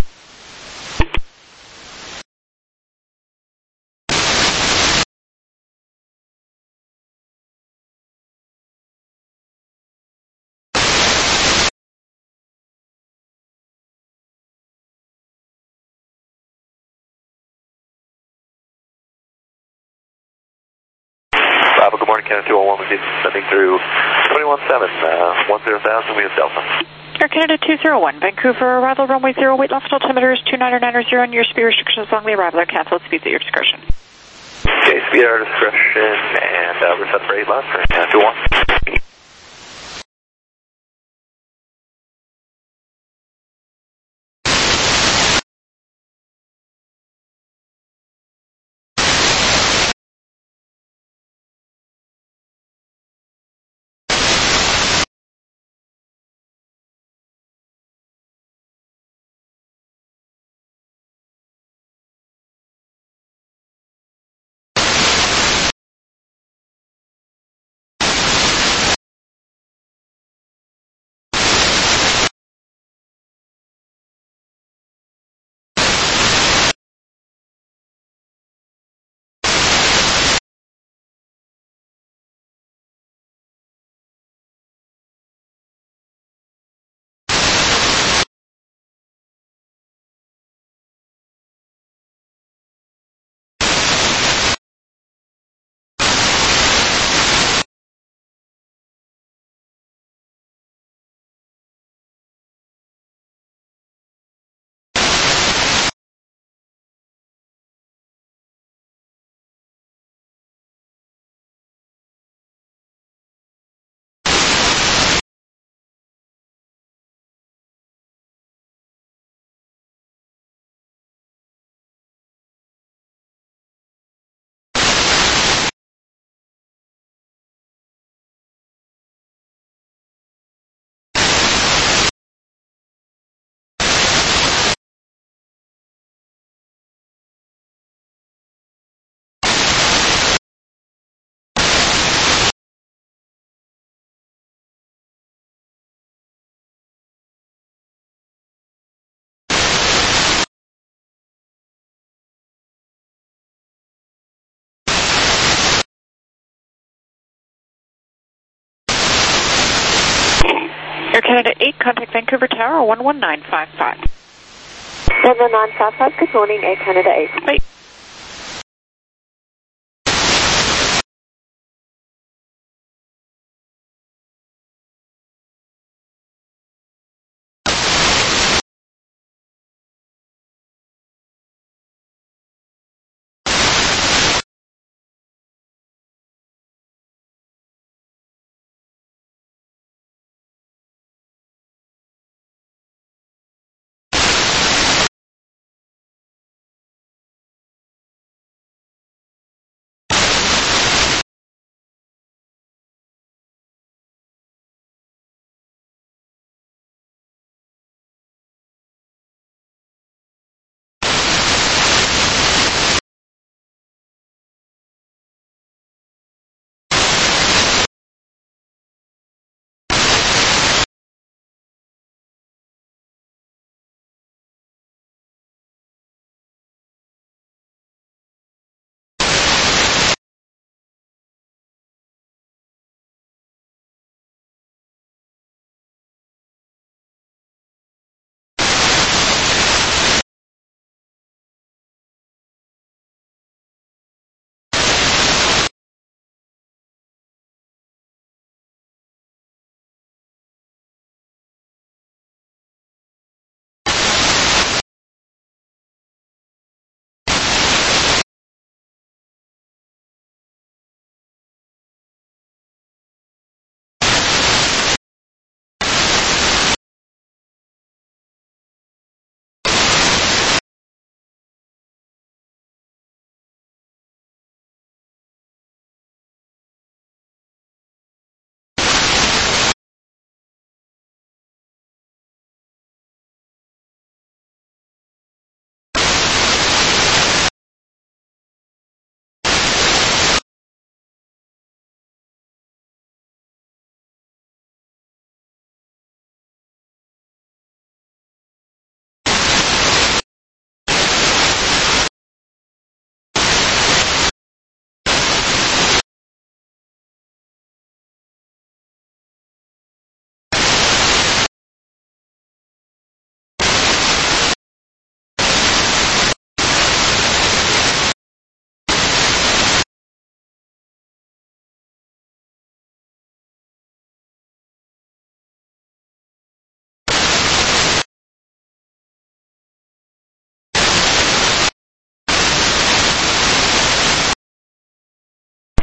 Bravo, good morning, Canada two oh one, we're sending through twenty-one seven, uh, one zero thousand, we have Delta. Air Canada two zero one, Vancouver arrival, runway zero eight left, altimeter is two nine nine zero, and your speed restrictions along the arrival are canceled, speeds at your discretion. Okay, speed at our discretion, and uh, we're set for eight left, Canada two oh one. Air Canada eight, contact Vancouver Tower, one one nine five five. one one nine five five, good morning, Air Canada eight. Bye.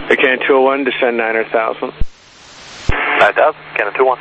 Again, two oh one, descend nine thousand. nine thousand, Canada two one.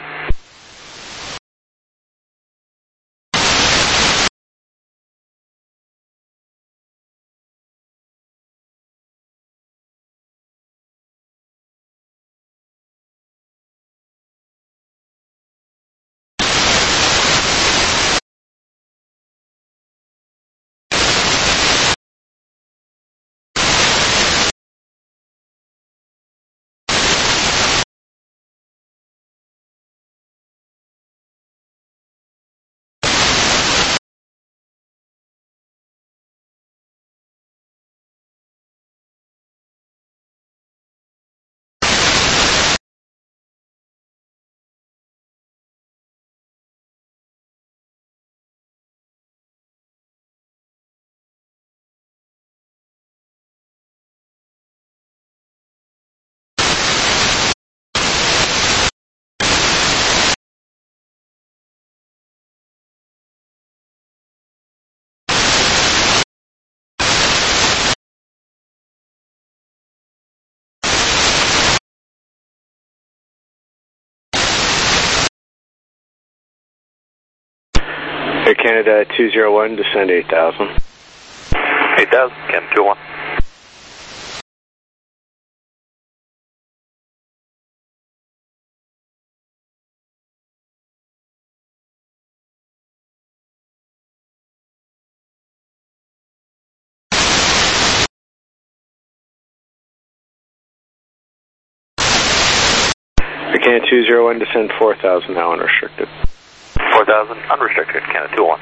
Air Canada two oh one, descend eight thousand. eight thousand, Canada two one. Air Canada two oh one, descend four thousand, now unrestricted. four thousand, unrestricted, Canada two one.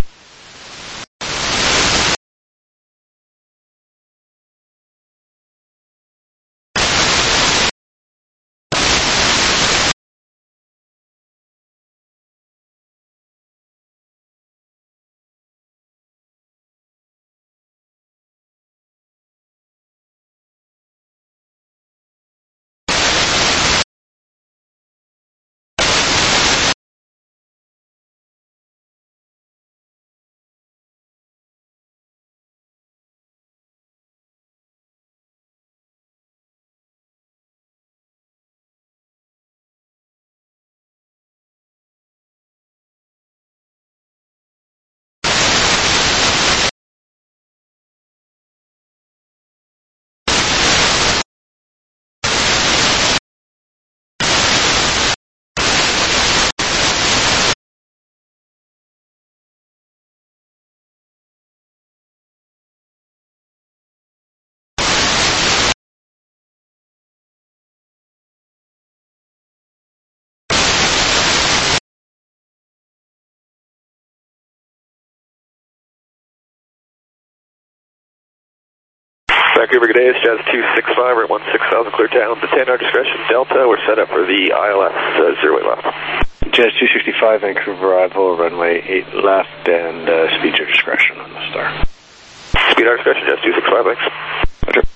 Vancouver, good day, it's Jazz two six five, we're at one six thousand, clear down to ten, our discretion, Delta, we're set up for the I L S, uh, zero eight left. Jazz two sixty-five, Vancouver arrival, runway eight left, and uh, speed your discretion on the star. Speed our discretion, Jazz two six five, thanks. Roger.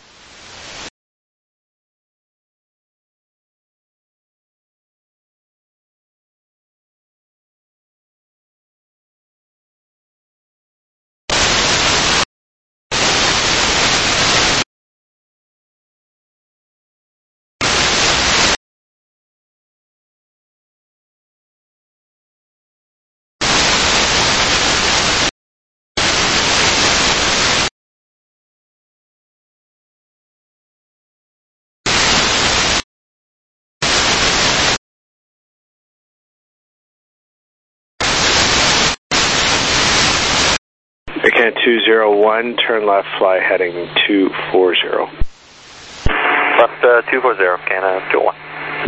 Air Canada two oh one, turn left, fly heading two forty. Left uh, two forty, Canada two one.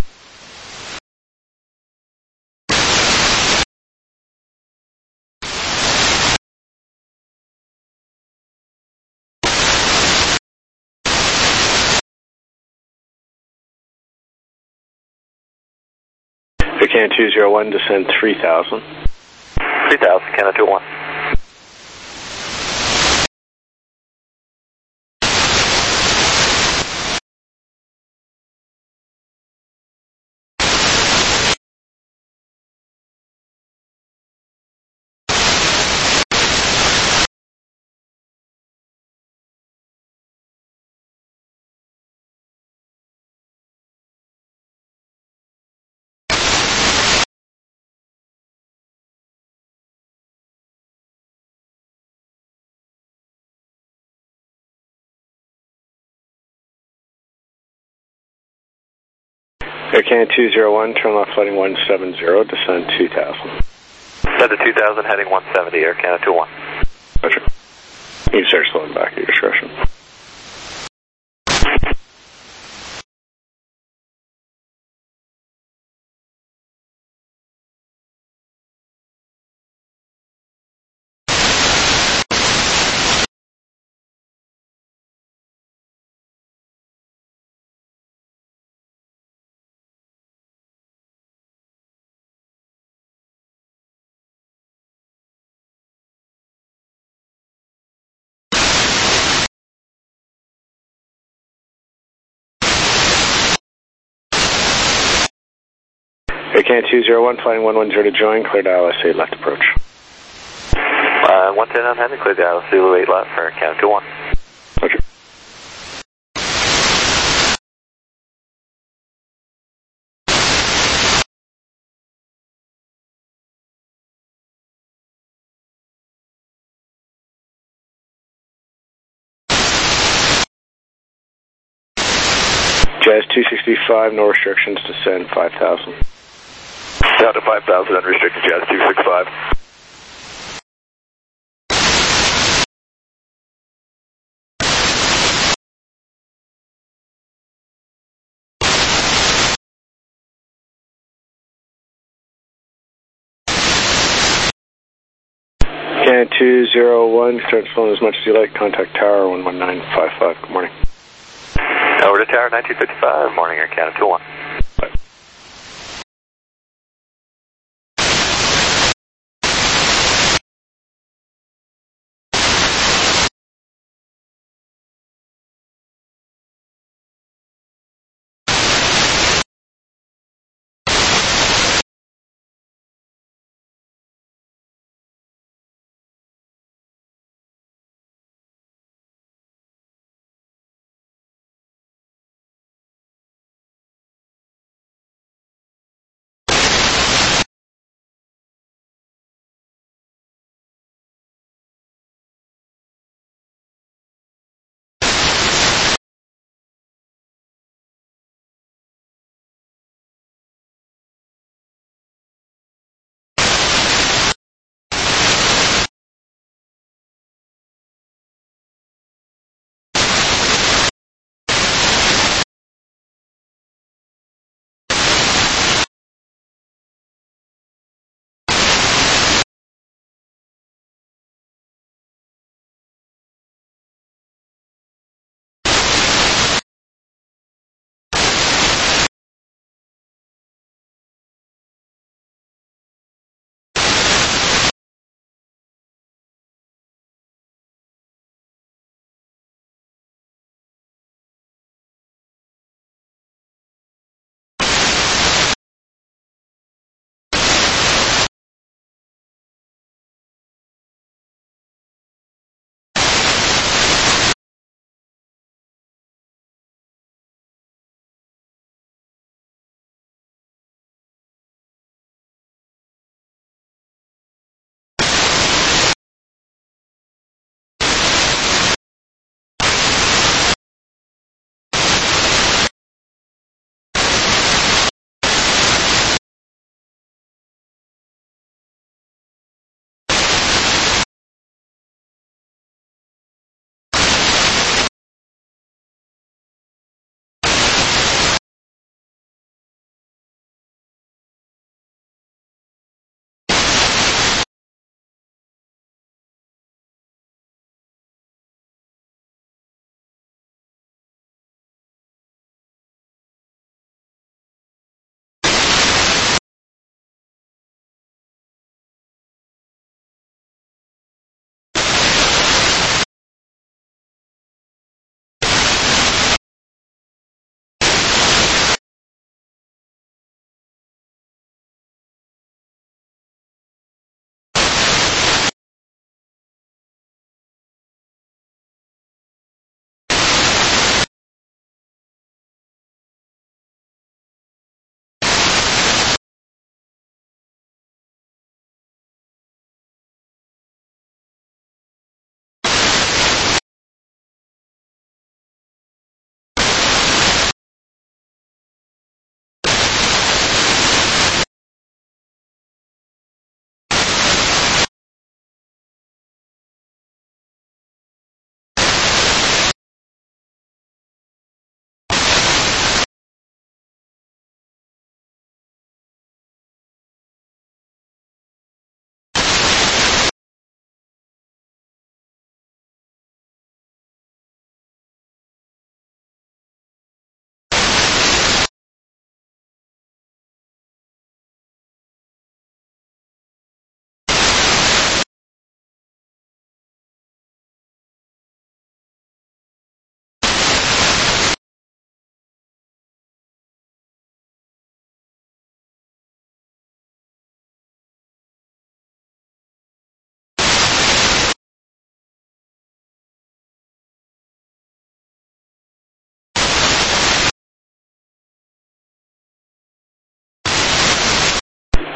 Air Canada two oh one, descend three thousand. three thousand, Canada two one. Air Canada two zero one, turn left flighting one seven zero, descend two thousand. Descend to two thousand, heading one seventy, Air Canada two one. Roger. You can start slowing back at your discretion. Air Canada two zero one, flying one one zero to join, cleared I L S eight left approach. Uh, one ten on heading, cleared the I L S eight left for Air Canada two one. Roger. Jazz two sixty-five, no restrictions, descend five thousand. Down to five thousand, unrestricted Jazz two sixty-five. Canada two zero one, start slowing as much as you like, contact tower one one nine five five, good morning. Over to tower nineteen fifty-five, morning Air Canada two one. Bye.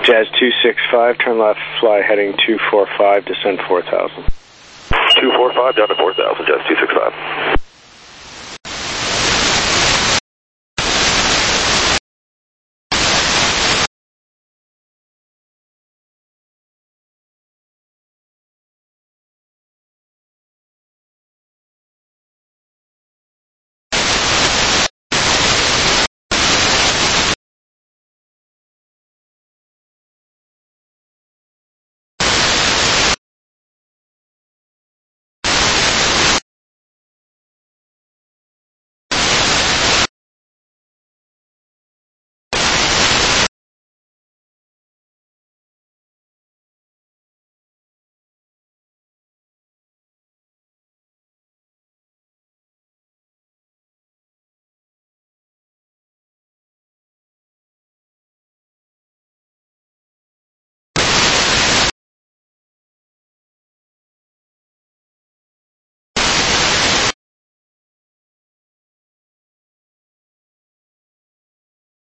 Jazz two six five, turn left, fly heading two four five, descend four thousand. two four five down to four thousand, Jazz two six five.